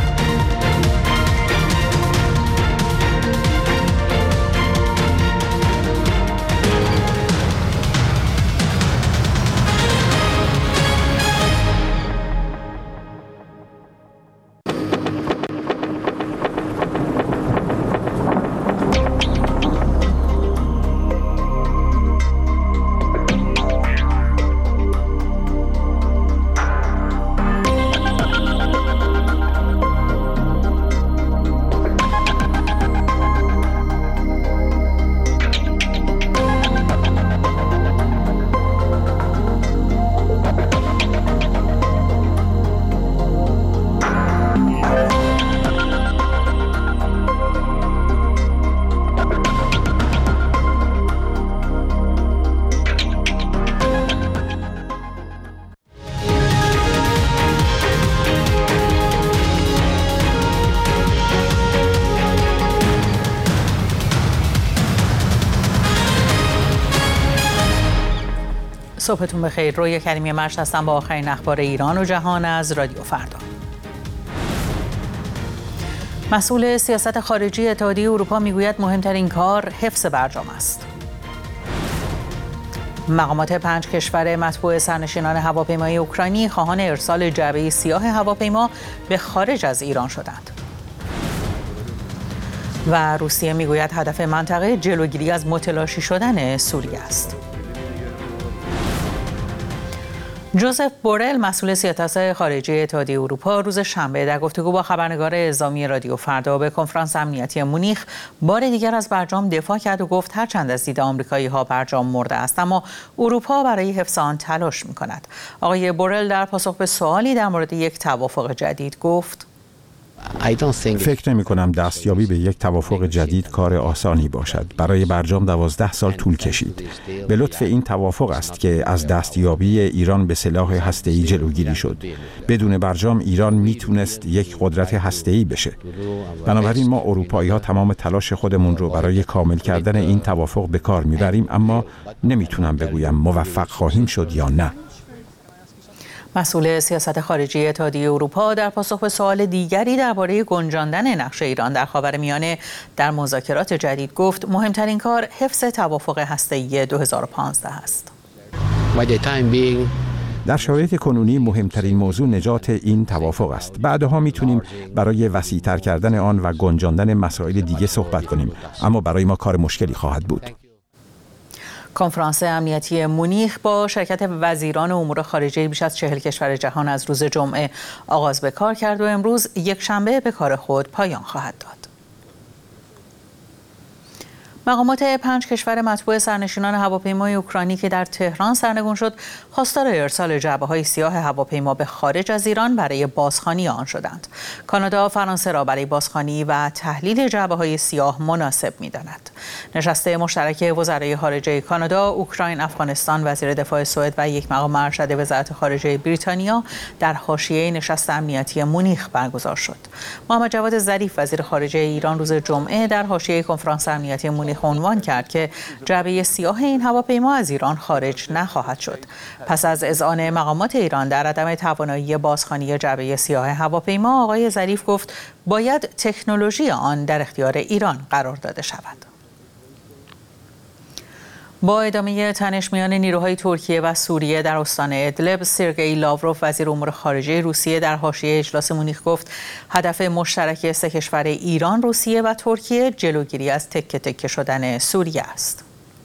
S1: صبحتون بخیر. رویا کریمی مرش هستم با آخرین اخبار ایران و جهان از رادیو فردا. مسئول سیاست خارجی اتحادیه اروپا میگوید مهمترین کار حفظ برجام است. مقامات 5 کشور متبوع سرنشینان هواپیمای اوکراینی خواهان ارسال جعبه سیاه هواپیما به خارج از ایران شدند. و روسیه میگوید هدف منطقه جلوگیری از متلاشی شدن سوریه است. جوزف بورل مسئول سیاست خارجی اتحادیه اروپا روز شنبه در گفتگو با خبرنگار اعزامی رادیو فردا به کنفرانس امنیتی مونیخ بار دیگر از برجام دفاع کرد و گفت هرچند از دید آمریکایی‌ها برجام مرده است اما اروپا برای حفظ آن تلاش می‌کند. آقای بورل در پاسخ به سوالی در مورد یک توافق جدید گفت
S2: فکر نمی کنم دستیابی به یک توافق جدید کار آسانی باشد. برای برجام 12 سال طول کشید. به لطف این توافق است که از دستیابی ایران به سلاح هسته‌ای جلوگیری شد. بدون برجام ایران میتونست یک قدرت هسته‌ای بشه. بنابراین ما اروپایی‌ها تمام تلاش خودمون رو برای کامل کردن این توافق به کار میبریم، اما نمیتونم بگویم موفق خواهیم شد یا نه.
S1: مسئول سیاست خارجی اتحادیه اروپا در پاسخ به سوال دیگری درباره گنجاندن نقش ایران در خاورمیانه در مذاکرات جدید گفت مهمترین کار حفظ توافق هسته‌ای 2015 است.
S2: در شرایط کنونی مهمترین موضوع نجات این توافق است. بعدها میتونیم برای وسیع‌تر کردن آن و گنجاندن مسائل دیگه صحبت کنیم، اما برای ما کار مشکلی خواهد بود.
S1: کنفرانس امنیتی مونیخ با شرکت وزیران امور خارجه بیش از 40 کشور جهان از روز جمعه آغاز به کار کرد و امروز یک شنبه به کار خود پایان خواهد داد. مقامات 5 کشور متبوع سرنشینان هواپیمای اوکراینی که در تهران سرنگون شد، خواستار ارسال جعبه‌های سیاه هواپیما به خارج از ایران برای بازخوانی آن شدند. کانادا فرانسه را برای بازخوانی و تحلیل جعبه‌های سیاه مناسب می‌داند. نشست مشترک وزرای خارجه کانادا، اوکراین، افغانستان، وزیر دفاع سوئد و یک مقام ارشد وزارت خارجه بریتانیا در حاشیه نشست امنیتی مونیخ برگزار شد. محمد جواد ظریف وزیر خارجه ایران روز جمعه در حاشیه کنفرانس امنیتی مونیخ عنوان کرد که جعبه سیاه این هواپیما از ایران خارج نخواهد شد. پس از اذعان مقامات ایران در عدم توانایی بازخوانی جعبه سیاه هواپیما، آقای ظریف گفت باید تکنولوژی آن در اختیار ایران قرار داده شود. با ادامه تنش میان نیروهای ترکیه و سوریه در استان ادلب، سرگئی لاوروف وزیر امور خارجه روسیه در حاشیه اجلاس مونیخ گفت هدف مشترک سه کشور ایران، روسیه و ترکیه جلوگیری از تکه تکه شدن سوریه است.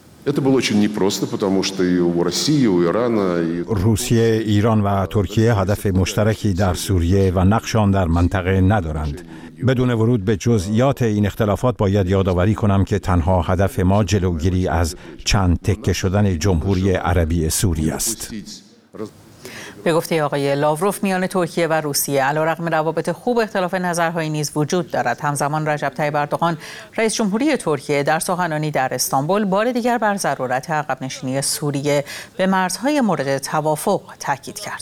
S2: روسیه، ایران و ترکیه هدف مشترکی در سوریه و نقش آن در منطقه ندارند. بدون ورود به جزئیات این اختلافات باید یادآوری کنم که تنها هدف ما جلوگیری از چند تکه شدن جمهوری عربی سوریه است.
S1: به گفته آقای لاوروف، میان ترکیه و روسیه علیرغم روابط خوب اختلاف نظرهایی نیز وجود دارد. همزمان رجب طیب اردوغان رئیس جمهوری ترکیه در سخنرانی در استانبول بار دیگر بر ضرورت عقب نشینی سوریه به مرزهای مورد توافق تاکید کرد.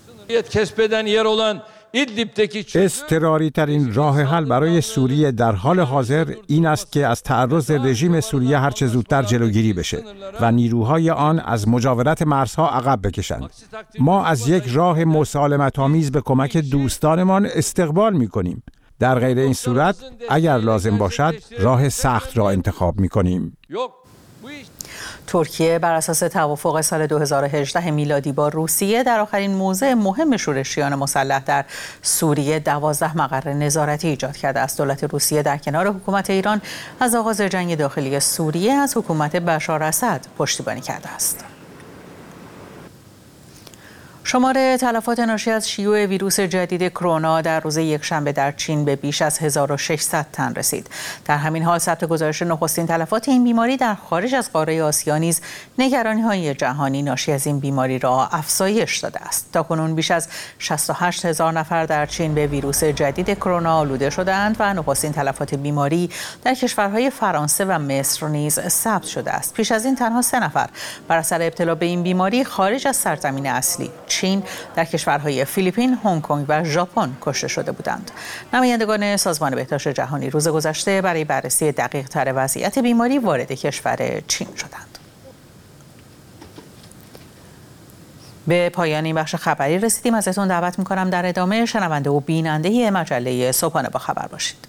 S2: اضطراری ترین راه حل برای سوریه در حال حاضر این است که از تعرض رژیم سوریه هرچه زودتر جلوگیری بشه و نیروهای آن از مجاورت مرزها عقب بکشند. ما از یک راه مسالمت‌آمیز به کمک دوستانمان استقبال می‌کنیم. در غیر این صورت اگر لازم باشد راه سخت را انتخاب می‌کنیم.
S1: ترکیه بر اساس توافق سال 2018 میلادی با روسیه در آخرین موضع مهم شورشیان مسلح در سوریه 12 مقر نظارتی ایجاد کرده است. دولت روسیه در کنار حکومت ایران از آغاز جنگ داخلی سوریه از حکومت بشار اسد پشتیبانی کرده است. شمار تلفات ناشی از شیوع ویروس جدید کرونا در روز یکشنبه در چین به بیش از 1600 تن رسید. در همین حال ثبت گزارش نخستین تلفات این بیماری در خارج از قاره آسیا نیز نگرانی‌های جهانی ناشی از این بیماری را افزایش داده است. تاکنون بیش از 68,000 نفر در چین به ویروس جدید کرونا آلوده شده‌اند و نخستین تلفات بیماری در کشورهای فرانسه و مصر نیز ثبت شده است. پیش از این تنها 3 نفر بر اثر ابتلا به این بیماری خارج از سرزمین اصلی چین در کشورهای فیلیپین، هنگ کنگ و ژاپن کشته شده بودند. نمایندگان سازمان بهداشت جهانی روز گذشته برای بررسی دقیق‌تر وضعیت بیماری وارد کشور چین شدند. به پایان این بخش خبری رسیدیم. ازتون دعوت می‌کنم در ادامه شنونده و بیننده مجله صبحانه با خبر باشید.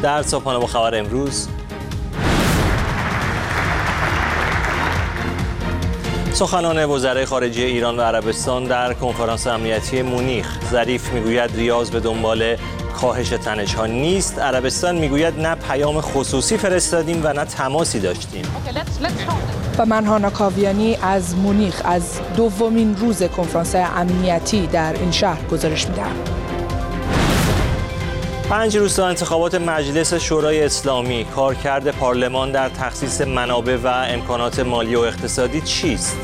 S3: در صبحانه با خبر امروز، سخنان وزرای خارجه ایران و عربستان در کنفرانس امنیتی مونیخ. ظریف میگوید ریاض به دنبال کاهش تنش‌ها نیست. عربستان میگوید نه پیام خصوصی فرستادیم و نه تماسی داشتیم.
S4: و من هانا کاویانی از مونیخ از دومین روز کنفرانس امنیتی در این شهر گزارش میدم.
S3: 5 روز تا انتخابات مجلس شورای اسلامی، کارکرد پارلمان در تخصیص منابع و امکانات مالی و اقتصادی چیست؟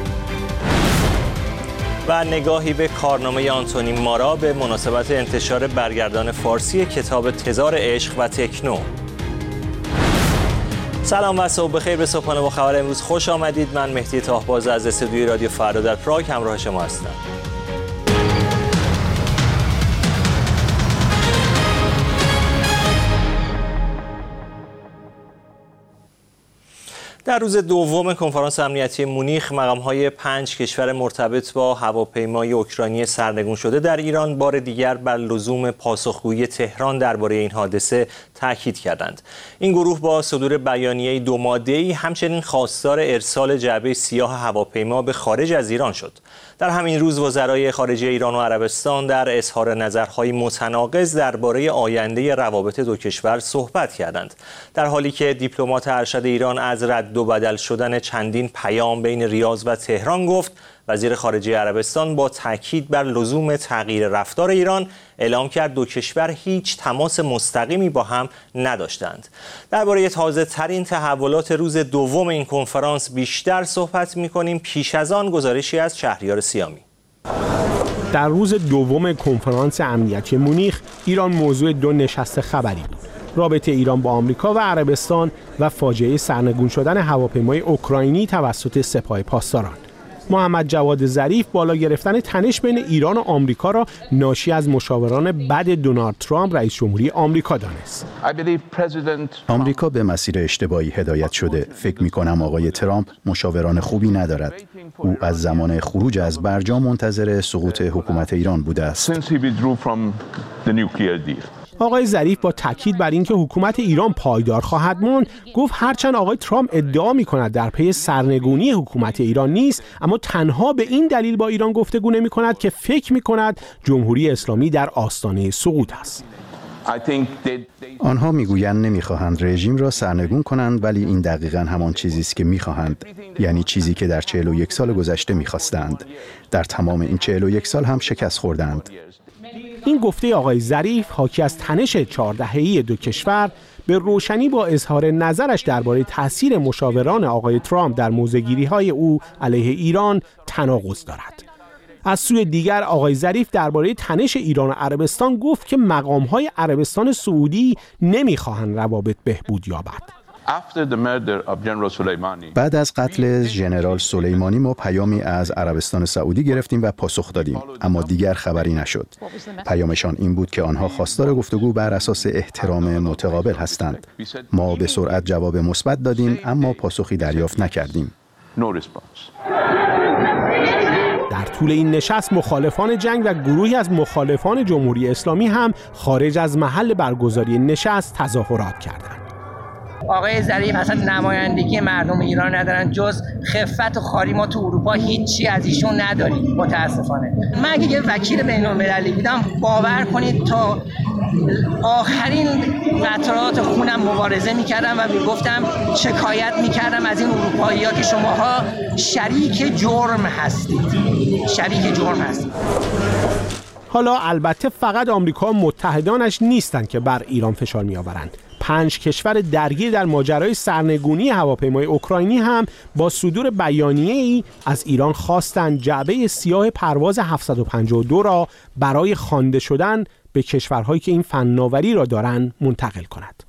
S3: و نگاهی به کارنامه آنتونی مارا به مناسبت انتشار برگردان فارسی کتاب تزار عشق و تکنو. سلام و صبح بخیر، به صبحانه با خبر امروز خوش آمدید. من مهدی طاهباز از استودیوی رادیو فردا در پراگ همراه شما هستم. در روز دوم کنفرانس امنیتی مونیخ، مقام‌های 5 کشور مرتبط با هواپیمای اوکراینی سرنگون شده در ایران بار دیگر بر لزوم پاسخگویی تهران درباره این حادثه تاکید کردند. این گروه با صدور بیانیه 2 ماده‌ای همچنین خواستار ارسال جعبه سیاه هواپیما به خارج از ایران شد. در همین روز وزرای خارجه ایران و عربستان در اظهار نظرهای متناقض درباره آینده روابط دو کشور صحبت کردند، در حالی که دیپلمات ارشد ایران از رد و بدل شدن چندین پیام بین ریاض و تهران گفت. وزیر خارجه عربستان با تاکید بر لزوم تغییر رفتار ایران اعلام کرد دو کشور هیچ تماس مستقیمی با هم نداشتند. درباره تازه ترین تحولات روز دوم این کنفرانس بیشتر صحبت می‌کنیم. پیش از آن گزارشی از شهریار سیامی.
S5: در روز دوم کنفرانس امنیتی مونیخ، ایران موضوع 2 نشست خبری بود: رابطه ایران با آمریکا و عربستان و فاجعه سرنگون شدن هواپیمای اوکراینی توسط سپاه پاسداران. محمد جواد ظریف بالا گرفتن تنش بین ایران و آمریکا را ناشی از مشاوران بد دونالد ترامپ رئیس جمهوری آمریکا دانست.
S6: آمریکا به مسیر اشتباهی هدایت شده. فکر می‌کنم آقای ترامپ مشاوران خوبی ندارد. او از زمان خروج از برجام منتظر سقوط حکومت ایران بوده است.
S5: آقای ظریف با تاکید بر اینکه حکومت ایران پایدار خواهد ماند، گفت هرچند آقای ترامپ ادعا می‌کند در پی سرنگونی حکومت ایران نیست، اما تنها به این دلیل با ایران گفتگو نمی‌کند که فکر می‌کند جمهوری اسلامی در آستانه سقوط است.
S6: آنها میگویند نمیخواهند رژیم را سرنگون کنند، ولی این دقیقاً همان چیزی است که میخواهند، یعنی چیزی که در 41 سال گذشته میخواستند. در تمام این 41 سال هم شکست خوردند.
S5: این گفته آقای ظریف حاکی از تنش 4 دهه‌ای دو کشور به روشنی با اظهار نظرش درباره تاثیر مشاوران آقای ترامپ در موضع‌گیری‌های او علیه ایران تناقض دارد. از سوی دیگر آقای ظریف درباره تنش ایران و عربستان گفت که مقام‌های عربستان سعودی نمی‌خواهند روابط بهبود یابد.
S6: بعد از قتل ژنرال سلیمانی ما پیامی از عربستان سعودی گرفتیم و پاسخ دادیم، اما دیگر خبری نشد. پیامشان این بود که آنها خواستار گفتگو بر اساس احترام متقابل هستند. ما به سرعت جواب مثبت دادیم، اما پاسخی دریافت نکردیم.
S5: در طول این نشست مخالفان جنگ و گروهی از مخالفان جمهوری اسلامی هم خارج از محل برگزاری نشست تظاهرات کردند.
S7: آقای ظریف اصلا نمایندگی مردم ایران ندارن، جز خفت و خاری ما تو اروپا هیچی از ایشون نداریم متاسفانه. من اگه یه وکیل بین‌المللی بودم باور کنید تا آخرین قطرات خونم مبارزه میکردم و میگفتم شکایت میکردم از این اروپایی‌ها که شماها شریک جرم هستید.
S5: حالا البته فقط آمریکا و متحدانش نیستند که بر ایران فشار میآورند. 5 کشور درگیر در ماجرای سرنگونی هواپیمای اوکراینی هم با صدور بیانیه‌ای از ایران خواستند جعبه سیاه پرواز 752 را برای خوانده شدن به کشورهایی که این فناوری را دارند منتقل کند.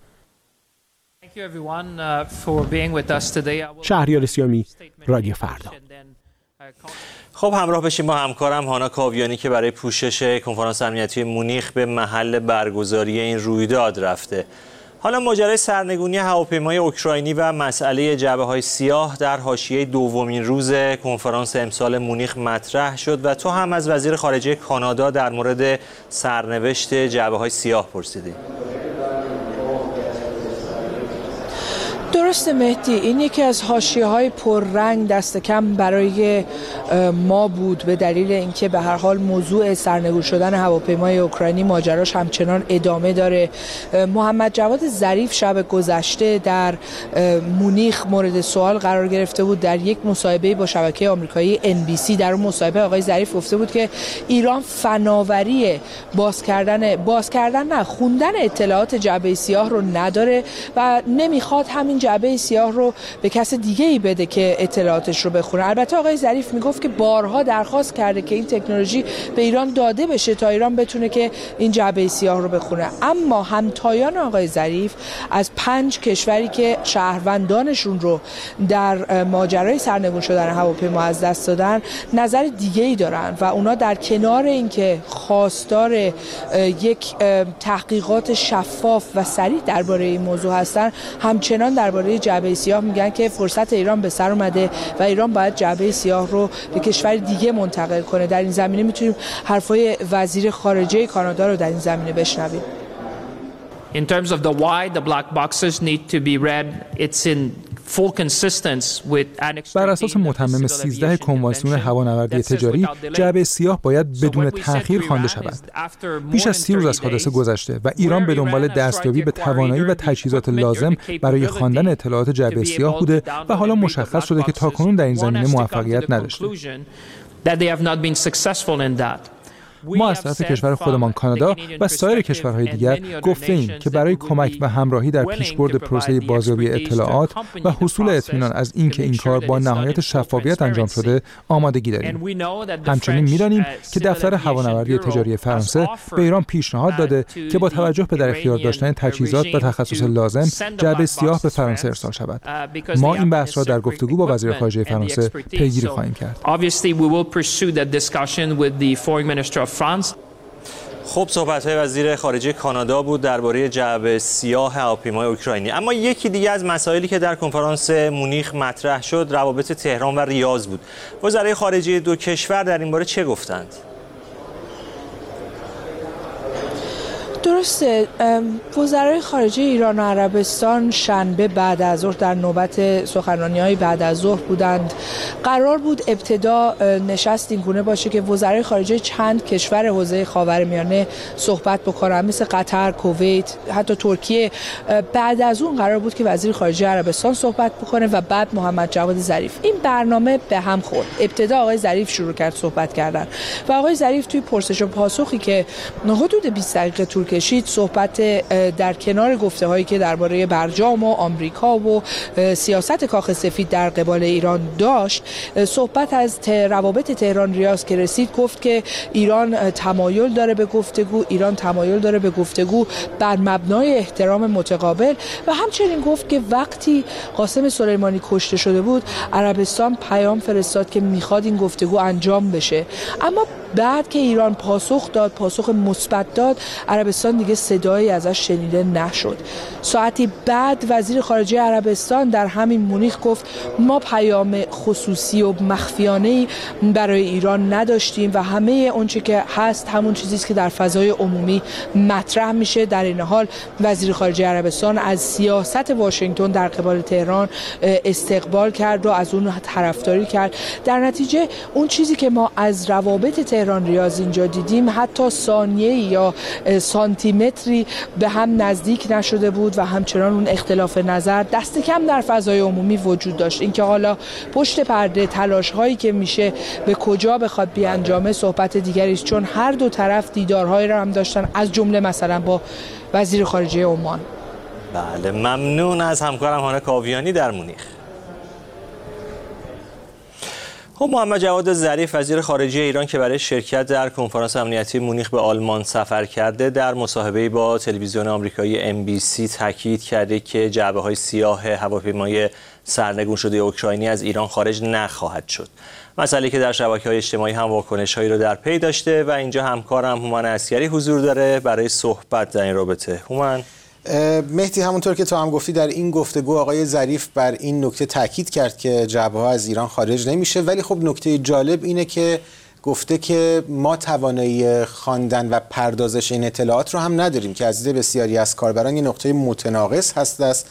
S5: شهریار سیامی، رادیو فردا.
S3: خب همراه بشیم با همکارم هانا کاویانی که برای پوشش کنفرانس امنیتی مونیخ به محل برگزاری این رویداد رفته. حالا ماجرای سرنگونی هواپیمای اوکراینی و مسئله جعبه‌های سیاه در حاشیه دومین روز کنفرانس امسال مونیخ مطرح شد و تو هم از وزیر خارجه کانادا در مورد سرنوشت جعبه‌های سیاه پرسیدی.
S4: درسته مهدی، این یکی از حاشیه‌های پررنگ دست کم برای ما بود به دلیل اینکه به هر حال موضوع سرنگون شدن هواپیمای اوکراینی ماجراش همچنان ادامه داره. محمد جواد ظریف شب گذشته در مونیخ مورد سوال قرار گرفته بود در یک مصاحبه با شبکه آمریکایی NBC. در اون مصاحبه آقای ظریف گفته بود که ایران فناوری خوندن اطلاعات جعبه سیاه رو نداره و نمیخواد همین جعبه سیاه رو به کس دیگه ای بده که اطلاعاتش رو بخونه. البته آقای ظریف میگفت که بارها درخواست کرده که این تکنولوژی به ایران داده بشه تا ایران بتونه که این جعبه سیاه رو بخونه، اما همتایان آقای ظریف از 5 کشوری که شهروندانشون رو در ماجرای سرنگون شدن هواپیما از دست دادن نظر دیگه ای دارن و اونا در کنار اینکه خواستار یک تحقیقات شفاف و صریح درباره این موضوع هستن، همچنان درباره جعبه سیاه میگن که فرصت ایران به سر اومده و ایران باید جعبه سیاه رو به کشور دیگه منتقل کنه. در این زمینه میتونیم حرفای وزیر خارجه کانادا رو در این زمینه بشنویم.
S8: In terms of the why the black boxes need to be read, it's in full consistence with Annex 13.
S9: بر اساس متمم 13 کنوانسیون هوانوردی تجاری، جعبه سیاه باید بدون تأخیر خوانده شود. بیش از 30 روز از حادثه گذشته و ایران به دنبال دستیابی به توانایی و تجهیزات لازم برای خواندن اطلاعات جعبه سیاه بوده و حالا مشخص شده که تاکنون در این زمینه موفقیت نداشته. ما از طرف کشور خودمان کانادا و سایر کشورهای دیگر گفته‌ایم که برای کمک و همراهی در پیشبرد پروسه بازیابی اطلاعات و حصول اطمینان از اینکه این کار با نهایت شفافیت انجام شده آمادگی داریم. همچنین می‌دانیم که دفتر هوانوردی تجاری فرانسه به ایران پیشنهاد داده که با توجه به در اختیار داشتن تجهیزات و تخصص لازم جعبه سیاه به فرانسه ارسال شود. ما این بحث را در گفتگو با وزیر خارجه فرانسه پیگیری خواهیم کرد.
S3: خب صحبت‌های وزیر خارجه کانادا بود درباره جعبه سیاه هواپیمای اوکراینی. اما یکی دیگه از مسائلی که در کنفرانس مونیخ مطرح شد روابط تهران و ریاض بود. وزرای خارجه دو کشور در این باره چه گفتند؟
S4: درسته، وزرای خارجه ایران و عربستان شنبه بعد از ظهر در نوبت سخنرانی‌های بعد از ظهر بودند. قرار بود ابتدا نشست این گونه باشه که وزرای خارجه چند کشور حوزه خاورمیانه صحبت بکنن، مثل قطر، کویت، حتی ترکیه. بعد از اون قرار بود که وزیر خارجه عربستان صحبت بکنه و بعد محمد جواد ظریف. این برنامه به هم خورد. ابتدا آقای ظریف شروع کرد صحبت کردن و آقای ظریف توی پرسش و پاسخی که حدود 20 دقیقه طول کشید صحبت در کنار گفته‌هایی که درباره برجام و آمریکا و سیاست کاخ سفید در قبال ایران داشت، صحبت از روابط تهران ریاض که رسید، گفت که ایران تمایل داره به گفتگو بر مبنای احترام متقابل و همچنین گفت که وقتی قاسم سلیمانی کشته شده بود عربستان پیام فرستاد که میخواد این گفتگو انجام بشه، اما بعد که ایران پاسخ مثبت داد، عربستان دیگه صدایی ازش شنیده نشد. ساعتی بعد وزیر خارجه عربستان در همین مونیخ گفت ما پیام خصوصی و مخفیانه‌ای برای ایران نداشتیم و همه اونچه که هست همون چیزی است که در فضای عمومی مطرح میشه. در این حال وزیر خارجه عربستان از سیاست واشنگتن در قبال تهران استقبال کرد و از اون طرفداری کرد. در نتیجه اون چیزی که ما از روابط تهران ریاض اینجا دیدیم حتی ثانیه یا سانتیمتری به هم نزدیک نشده بود و همچنان اون اختلاف نظر دست کم در فضای عمومی وجود داشت. اینکه حالا پشت پرده تلاش هایی که میشه به کجا بخواد بیانجامه صحبت دیگری است، چون هر دو طرف دیدارهایی را هم داشتن، از جمله مثلا با وزیر خارجه عمان.
S3: بله، ممنون از همکارم هانا کاویانی در مونیخ. خب محمد جواد ظریف وزیر خارجه ایران که برای شرکت در کنفرانس امنیتی مونیخ به آلمان سفر کرده، در مصاحبه‌ای با تلویزیون آمریکایی NBC تاکید کرده که جعبه‌های سیاه هواپیمای سرنگون شده اوکراینی از ایران خارج نخواهد شد. مسئله که در شبکه‌های اجتماعی هم واکنش‌هایی رو در پی داشته و اینجا همکارم هومن عسکری حضور داره برای صحبت در این رابطه. هومن.
S10: مهدی، همونطور که تو هم گفتی در این گفتگو آقای ظریف بر این نکته تاکید کرد که جعبه‌ها از ایران خارج نمیشه، ولی خب نکته جالب اینه که گفته که ما توانایی خواندن و پردازش این اطلاعات رو هم نداریم که از دید بسیاری از کاربران یه نقطه متناقض هست.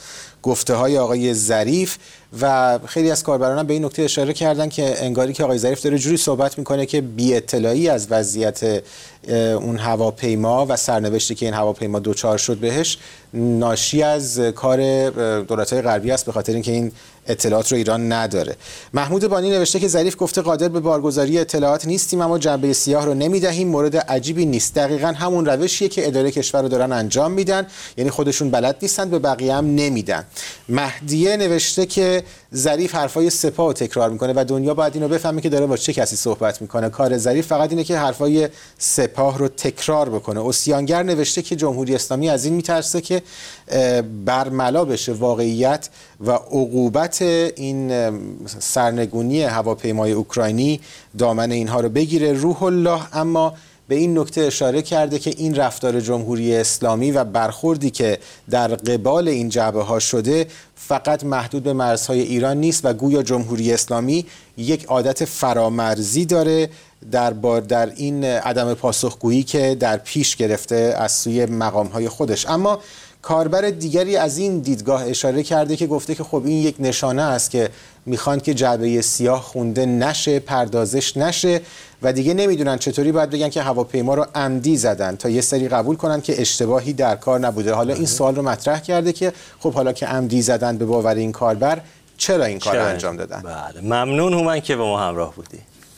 S10: گفته‌های آقای ظریف و خیلی از کاربران هم به این نکته اشاره کردن که انگاری که آقای ظریف داره جوری صحبت میکنه که بی اطلاعی از وضعیت اون هواپیما و سرنوشتی که این هواپیما دوچار شد بهش ناشی از کار دولت‌های غربی است، به خاطر اینکه این اطلاعات رو ایران نداره. محمود بانی نوشته که ظریف گفته قادر به بارگذاری اطلاعات نیستیم اما جنبه سیاه رو نمیدهیم، مورد عجیبی نیست. دقیقاً همون روشیه که اداره کشور رو دارن انجام میدن، یعنی خودشون بلد نیستن، به بقیه هم نمیدن. مهدیه نوشته که ظریف حرفای سپاه رو تکرار میکنه و دنیا باید اینو بفهمه که داره با چه کسی صحبت میکنه. کار ظریف فقط اینه که حرفای سپاه رو تکرار بکنه. اوسیانگر نوشته که جمهوری اسلامی از این میترسه که برملا بشه واقعیت و عقوبت این سرنگونی هواپیمای اوکراینی دامن اینها رو بگیره. روح الله اما به این نکته اشاره کرده که این رفتار جمهوری اسلامی و برخوردی که در قبال این جعبه ها شده فقط محدود به مرزهای ایران نیست و گویا جمهوری اسلامی یک عادت فرامرزی داره در این عدم پاسخگویی که در پیش گرفته از سوی مقامهای خودش. اما کاربر دیگری از این دیدگاه اشاره کرده که گفته که خب این یک نشانه است که میخوان که جعبه سیاه خونده نشه، پردازش نشه و دیگه نمیدونن چطوری باید بگن که هواپیما رو عمدی زدن تا یه سری قبول کنن که اشتباهی در کار نبوده. حالا این سوال رو مطرح کرده که خب حالا که عمدی زدن به باور این کاربر چرا این کار رو انجام دادن؟
S3: بله، ممنون هومن که با ما همراه بودی.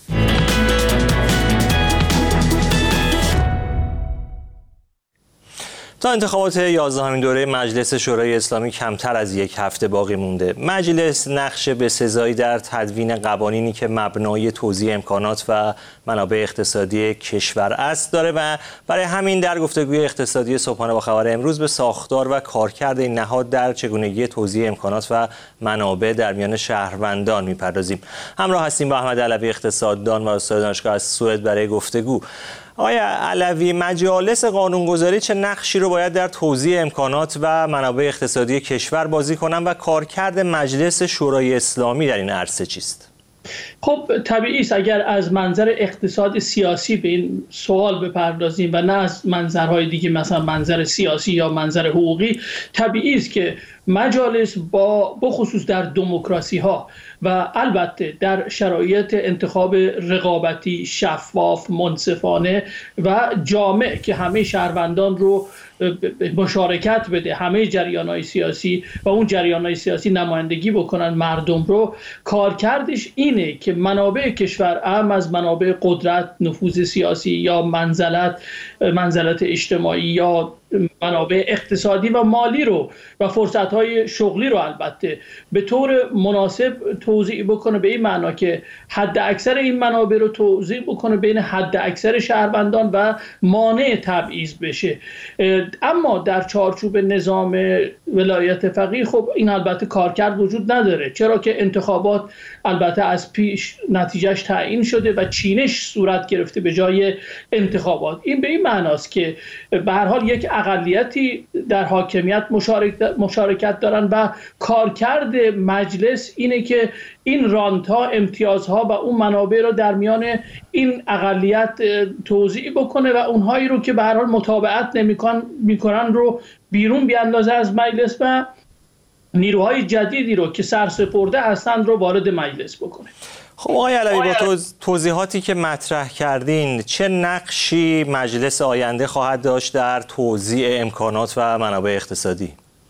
S3: تا انتخابات 11مین دوره مجلس شورای اسلامی کمتر از یک هفته باقی مونده. مجلس نقش بسزایی در تدوین قوانینی که مبنای توزیع امکانات و منابع اقتصادی کشور است داره و برای همین در گفتگوی اقتصادی صبحانه با خبر امروز به ساختار و کارکرد این نهاد در چگونگی توزیع امکانات و منابع در میان شهروندان میپردازیم. همراه هستیم با احمد علوی اقتصاددان و استاد دانشگاه از سوئد برای گفتگو. آقای علوی، مجالس قانونگذاری چه نقشی رو باید در توزیع امکانات و منابع اقتصادی کشور بازی کنن و کارکرد مجلس شورای اسلامی در این عرصه چیست؟
S11: خب طبیعی است اگر از منظر اقتصاد سیاسی به این سوال بپردازیم و نه از منظرهای دیگه مثلا منظر سیاسی یا منظر حقوقی، طبیعی است که مجالس بخصوص در دموکراسی ها و البته در شرایط انتخاب رقابتی شفاف منصفانه و جامع که همه شهروندان رو مشارکت بده، همه جریان‌های سیاسی و اون جریان‌های سیاسی نمایندگی بکنن مردم رو، کارکردش اینه که منابع کشور اهم از منابع قدرت، نفوذ سیاسی یا منزلت اجتماعی یا منابع اقتصادی و مالی رو و فرصت‌های شغلی رو البته به طور مناسب توزیع بکنه، به این معنا که حد اکثر این منابع رو توزیع بکنه بین حد اکثر شهروندان و مانع تبعیض بشه. اما در چارچوب نظام ولایت فقیه خب این البته کارکرد وجود نداره، چرا که انتخابات البته از پیش نتیجهش تعیین شده و چینش صورت گرفته به جای انتخابات. این به این معناست که به هر حال یک اقلیتی در حاکمیت مشارکت دارن و کارکرد مجلس اینه که این رانت‌ها، امتیازها و اون منابع رو در میان این اقلیت توزیع بکنه و اونهایی رو که به هر حال متابعت نمی‌کنن رو بیرون بیاندازه از مجلس و نیروهای جدیدی رو که سرسپرده هستند رو وارد مجلس بکنه.
S3: خب آقای علوی، با توضیحاتی که مطرح کردین چه نقشی مجلس آینده خواهد داشت در توزیع امکانات و منابع اقتصادی؟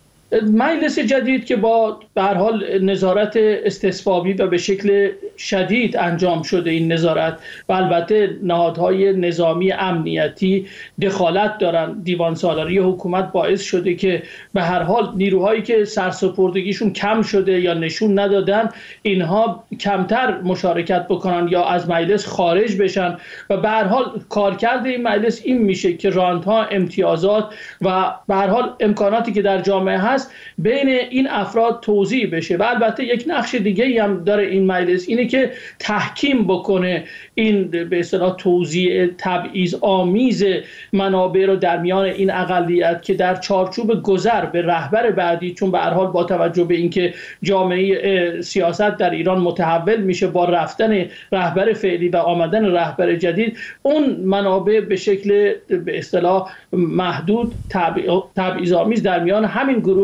S11: مجلس جدید که با به هر حال نظارت استصوابی و به شکل شدید انجام شده این نظارت و البته نهادهای نظامی امنیتی دخالت دارن، دیوان سالاری حکومت باعث شده که به هر حال نیروهایی که سرسپردگیشون کم شده یا نشون ندادن اینها کمتر مشارکت بکنن یا از مجلس خارج بشن و به هر حال کارکرد این مجلس این میشه که رانت‌ها، امتیازات و به هر حال امکاناتی که در جامعه هست بین این افراد توزیع بشه و البته یک نقش دیگه هم داره این مجلس، اینه که تحکیم بکنه این به اصطلاح توزیع تبعیض آمیز منابع رو در میان این اقلیت که در چارچوب گذر به رهبر بعدی، چون به هر حال با توجه به اینکه جامعه سیاست در ایران متحول میشه با رفتن رهبر فعلی و آمدن رهبر جدید، اون منابع به شکل به اصطلاح محدود تبعیض آمیز در میان همین گروه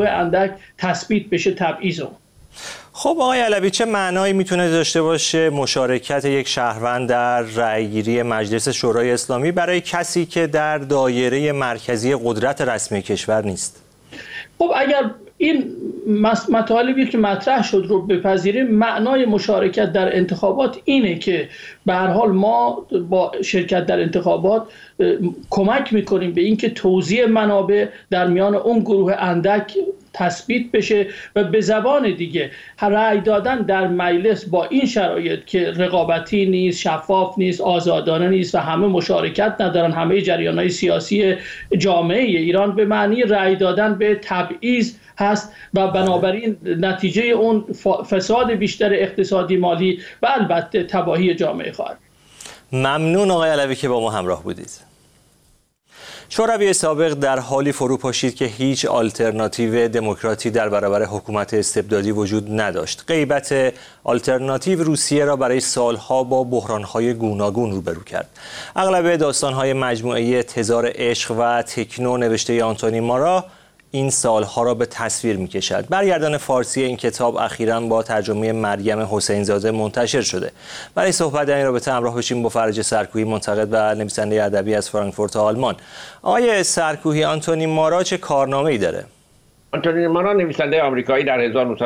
S11: گروه اندک تثبیت بشه تبعیض.
S3: خب آقای علوی، چه معنایی میتونه داشته باشه مشارکت یک شهروند در رأیگیری مجلس شورای اسلامی برای کسی که در دایره مرکزی قدرت رسمی کشور نیست؟
S11: خب اگر این مطالبی که مطرح شد رو بپذیریم، معنای مشارکت در انتخابات اینه که به هر حال ما با شرکت در انتخابات کمک میکنیم به اینکه توزیع منابع در میان اون گروه اندک تثبیت بشه و به زبان دیگه رأی دادن در مجلس با این شرایط که رقابتی نیست، شفاف نیست، آزادانه نیست و همه مشارکت ندارن، همه جریان‌های سیاسی جامعه ایران، به معنی رأی دادن به تبعیض هست و بنابراین نتیجه اون فساد بیشتر اقتصادی مالی و البته تباهی جامعه خواهد.
S3: ممنون آقای علوی که با ما همراه بودید. شوروی سابق در حالی فرو پاشید که هیچ آلترناتیو دموکراتی در برابر حکومت استبدادی وجود نداشت. غیبت آلترناتیو روسیه را برای سالها با بحران‌های گوناگون روبرو کرد. اغلب داستان‌های مجموعه تزار عشق و تکنو نوشته آنتونی مارا این سالها را به تصویر می‌کشد. برگردان فارسی این کتاب اخیراً با ترجمه مریم حسین زاده منتشر شده. برای صحبت در این رابطه همراه بشیم با فرج سرکوهی، منتقد و نویسنده ادبی از فرانکفورت آلمان. آقای سرکوهی، آنتونی مارا چه کارنامه‌ای داره؟
S12: آنتونی مارا نویسنده آمریکایی در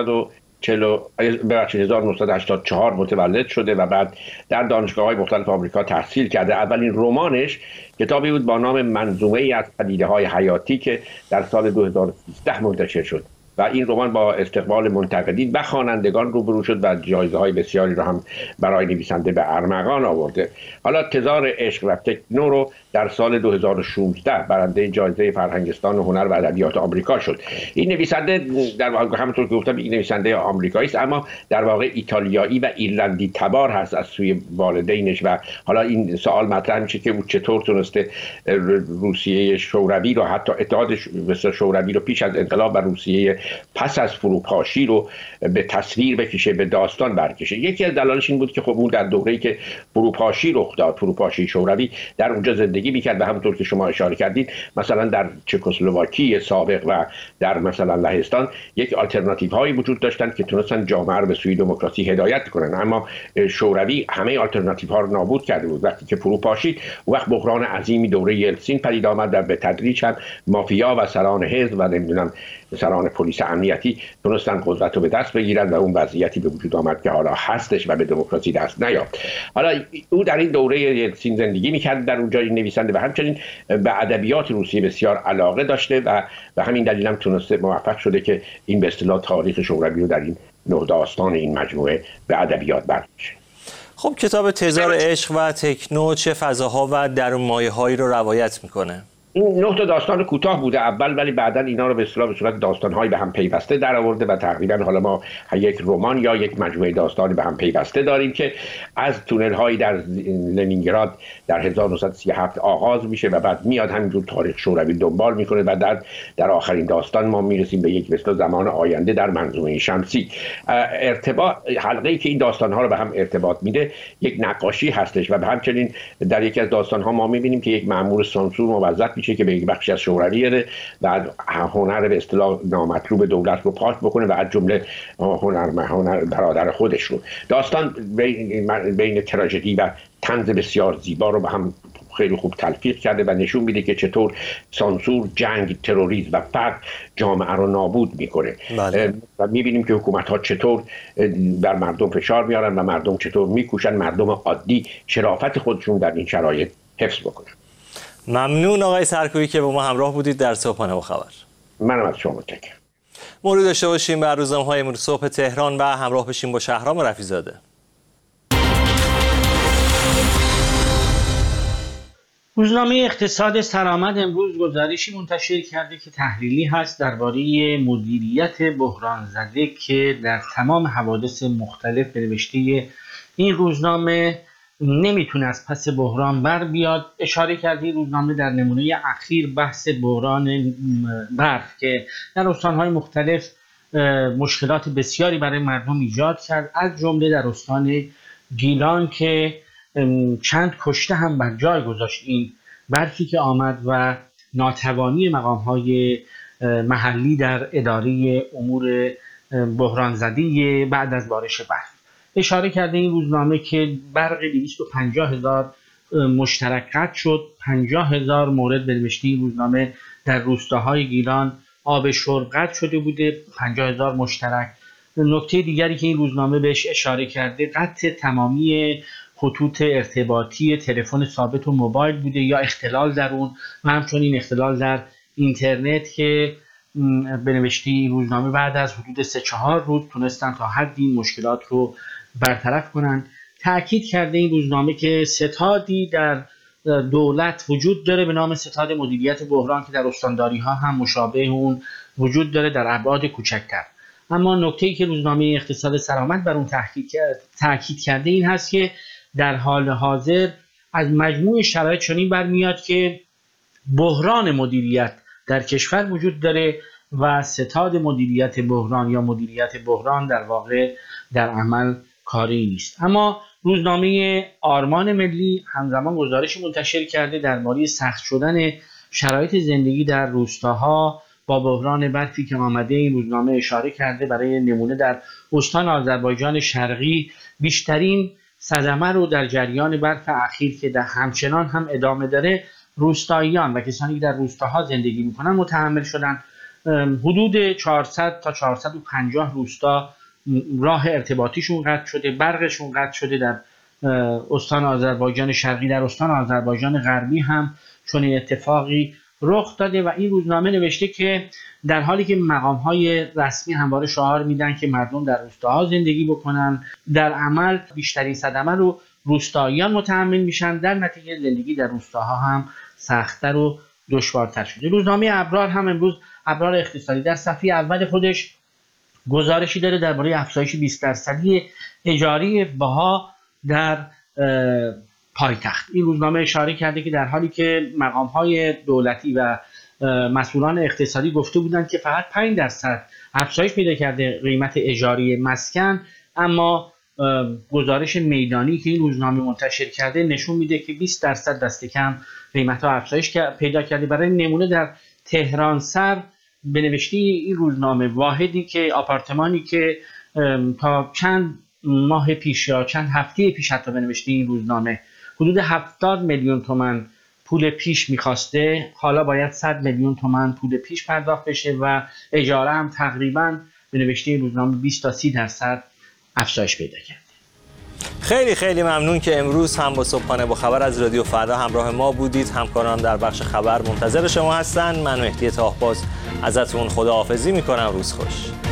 S12: 1984 متولد شده و بعد در دانشگاه‌های مختلف آمریکا تحصیل کرده. اولین رمانش کتابی بود با نام منظومه‌ای از پدیده‌های حیاتی که در سال 2013 منتشر شد و این رمان با استقبال منتقدین و خوانندگان روبرو شد و جایزه‌های بسیاری را هم برای نویسنده به ارمغان آورده. حالا تزار عشق و تکنو رو در سال 2016 برنده جایزه فرهنگستان هنر و ادبیات آمریکا شد. این نویسنده در واقع همونطور که گفتم یک نویسنده آمریکایی است، اما در واقع ایتالیایی و ایرلندی تبار هست از سوی والدینش و حالا این سوال مطرح میشه که او چطور تونسته روسیه شوروی رو، حتی اتحاد شوروی رو پیش از انقلاب و روسیه پس از فروپاشی رو به تصویر بکشه، به داستان برکشه. یکی از دلایلش این بود که خب اون در دوره‌ای که فروپاشی رخ داد، فروپاشی شوروی، در اونجا زندگی میکرد و همونطور که شما اشاره کردید مثلا در چکسلواکی سابق و در مثلا لهستان یک آلترناتیو هایی وجود داشتن که تونستن جامعه رو به سوی دموکراسی هدایت کنن، اما شوروی همه آلترناتیو ها رو نابود کرده بود. وقتی که فروپاشید، وقت بحران عظیمی دوره یلتسین پدید آمد و به تدریج هم مافیا و سران حزب و نمیدونم سران پلیس امنیتی تونستن قدرت رو به دست بگیرن و اون وضعیتی به وجود آمد که حالا هستش و به دموکراسی دست نیافت. حالا او در این دوره یلتسین زندگی میکرد در اونجا، این نویسنده، و همچنین به ادبیات روسیه بسیار علاقه داشته و به همین دلیل هم تونسته موفق شده که این به اصطلاح تاریخ شوروی رو در این نه داستان این مجموعه به ادبیات برکشه.
S3: خب کتاب تزار عشق و تکنو چه فضاها و درونمایه‌هایی رو روایت میکنه؟
S12: این 9 تا داستان کوتاه بوده اول، ولی بعداً اینا رو به اصطلاح به صورت داستان‌های به هم پیوسته در آورده و تقریباً حالا ما یک رمان یا یک مجموعه داستان به هم پیوسته داریم که از تونل‌های در لنینگراد در 1937 آغاز میشه و بعد میاد همینجور تاریخ شوروی دنبال میکنه و در آخرین داستان ما میرسیم به یک مثل زمان آینده در منظومه شمسی. ارتباط حلقه‌ای که این داستان‌ها رو به هم ارتباط میده یک نقاشی هستش و همچنین در یکی از داستان‌ها ما میبینیم که یک مأمور سانسور موظف که به یک بخشی از شوروی و هنر به اصطلاح نامطلوب دولت رو پاک بکنه و از جمله هنر برادر خودش رو. داستان بین تراژدی و طنز بسیار زیبا رو به هم خیلی خوب تلفیق کرده و نشون میده که چطور سانسور، جنگ، تروریسم و فقر جامعه رو نابود میکنه. و میبینیم که حکومت ها چطور بر مردم فشار میارن و مردم چطور میکوشن مردم عادی شرافت خودشون در این شرایط حفظ بکنن.
S3: ممنون آقای سرکویی که با ما همراه بودید در صبحانه با خبر.
S12: منم از شما متشکرم.
S3: مرور داشته باشیم بر روزنامه‌های امروز صبح تهران و همراه بشیم با شهرام رفیع‌زاده.
S13: روزنامه اقتصاد سرآمد امروز گزارشی منتشر کرده که تحلیلی هست درباره مدیریت بحران زده که در تمام حوادث مختلف نوشته این روزنامه نمیتونه از پس بحران بر بیاد. اشاره کرده روزنامه در نمونه اخیر بحث بحران برف که در استانهای مختلف مشکلات بسیاری برای مردم ایجاد کرد، از جمله در استان گیلان که چند کشته هم بر جای گذاشت این برفی که آمد و ناتوانی مقام‌های محلی در اداره امور بحران زده بعد از بارش برف. اشاره کرده این روزنامه که برق 250,000 مشترک قطع شد، 50,000 مورد به نوشته این روزنامه در روستاهای گیلان آب شرب قطع شده بوده، 50,000 مشترک. نکته دیگری که این روزنامه بهش اشاره کرده قطع تمامی خطوط ارتباطی تلفن ثابت و موبایل بوده یا اختلال در اون و همچنین اختلال در اینترنت که به نوشته این روزنامه بعد از حدود 3-4 روز تونستن تا حدی این مشکلات رو برطرف کنن. تأکید کرده این روزنامه که ستادی در دولت وجود داره به نام ستاد مدیریت بحران که در استانداری ها هم مشابه اون وجود داره در ابعاد کوچکتر. اما نکته‌ای که روزنامه اقتصاد سرآمد بر اون تأکید کرده این هست که در حال حاضر از مجموع شرایط چنین برمیاد که بحران مدیریت در کشور وجود داره و ستاد مدیریت بحران یا مدیریت بحران در واقع در عمل کاری نیست. اما روزنامه آرمان ملی همزمان گزارشی منتشر کرده درباره سخت شدن شرایط زندگی در روستاها با بحران برفی که آمده. این روزنامه اشاره کرده برای نمونه در استان آذربایجان شرقی بیشترین صدمه رو در جریان برف اخیر که در همچنان هم ادامه داره روستاییان و کسانی که در روستاها زندگی میکنن متحمل شدن. حدود 400 تا 450 روستا راه ارتباطیشون قطع شده، برقشون قطع شده در استان آذربایجان شرقی. در استان آذربایجان غربی هم چنین اتفاقی رخ داده و این روزنامه نوشته که در حالی که مقام‌های رسمی همواره شعار میدن که مردم در روستاها زندگی بکنن، در عمل بیشترین صدمه رو روستاییان متحمل میشن، در نتیجه زندگی در روستاها هم سخت‌تر و دشوارتر شده. روزنامه ابرار هم امروز، ابرار اقتصادی، در صفحه اول خودش گزارشی داره درباره افزایش 20% اجاری بها در پایتخت. این روزنامه اشاره کرده که در حالی که مقام‌های دولتی و مسئولان اقتصادی گفته بودند که فقط 5% افزایش پیدا کرده قیمت اجاری مسکن، اما گزارش میدانی که این روزنامه منتشر کرده نشون میده که 20% دست کم قیمت‌ها افزایش پیدا کرده. برای نمونه در تهران سر به نوشته این روزنامه واحدی که آپارتمانی که تا چند ماه پیش یا چند هفته پیش حتی به نوشته این روزنامه حدود 70 میلیون تومان پول پیش میخواسته، حالا باید 100 میلیون تومان پول پیش پرداخت بشه و اجاره هم تقریبا به نوشته این روزنامه 20 تا 30% افزایش پیدا کرده.
S3: خیلی خیلی ممنون که امروز هم با صبحانه با خبر از رادیو فردا همراه ما بودید. همکاران در بخش خبر منتظر شما هستن. من مهدی طاهباز ازتون خداحافظی میکنم. روز خوش.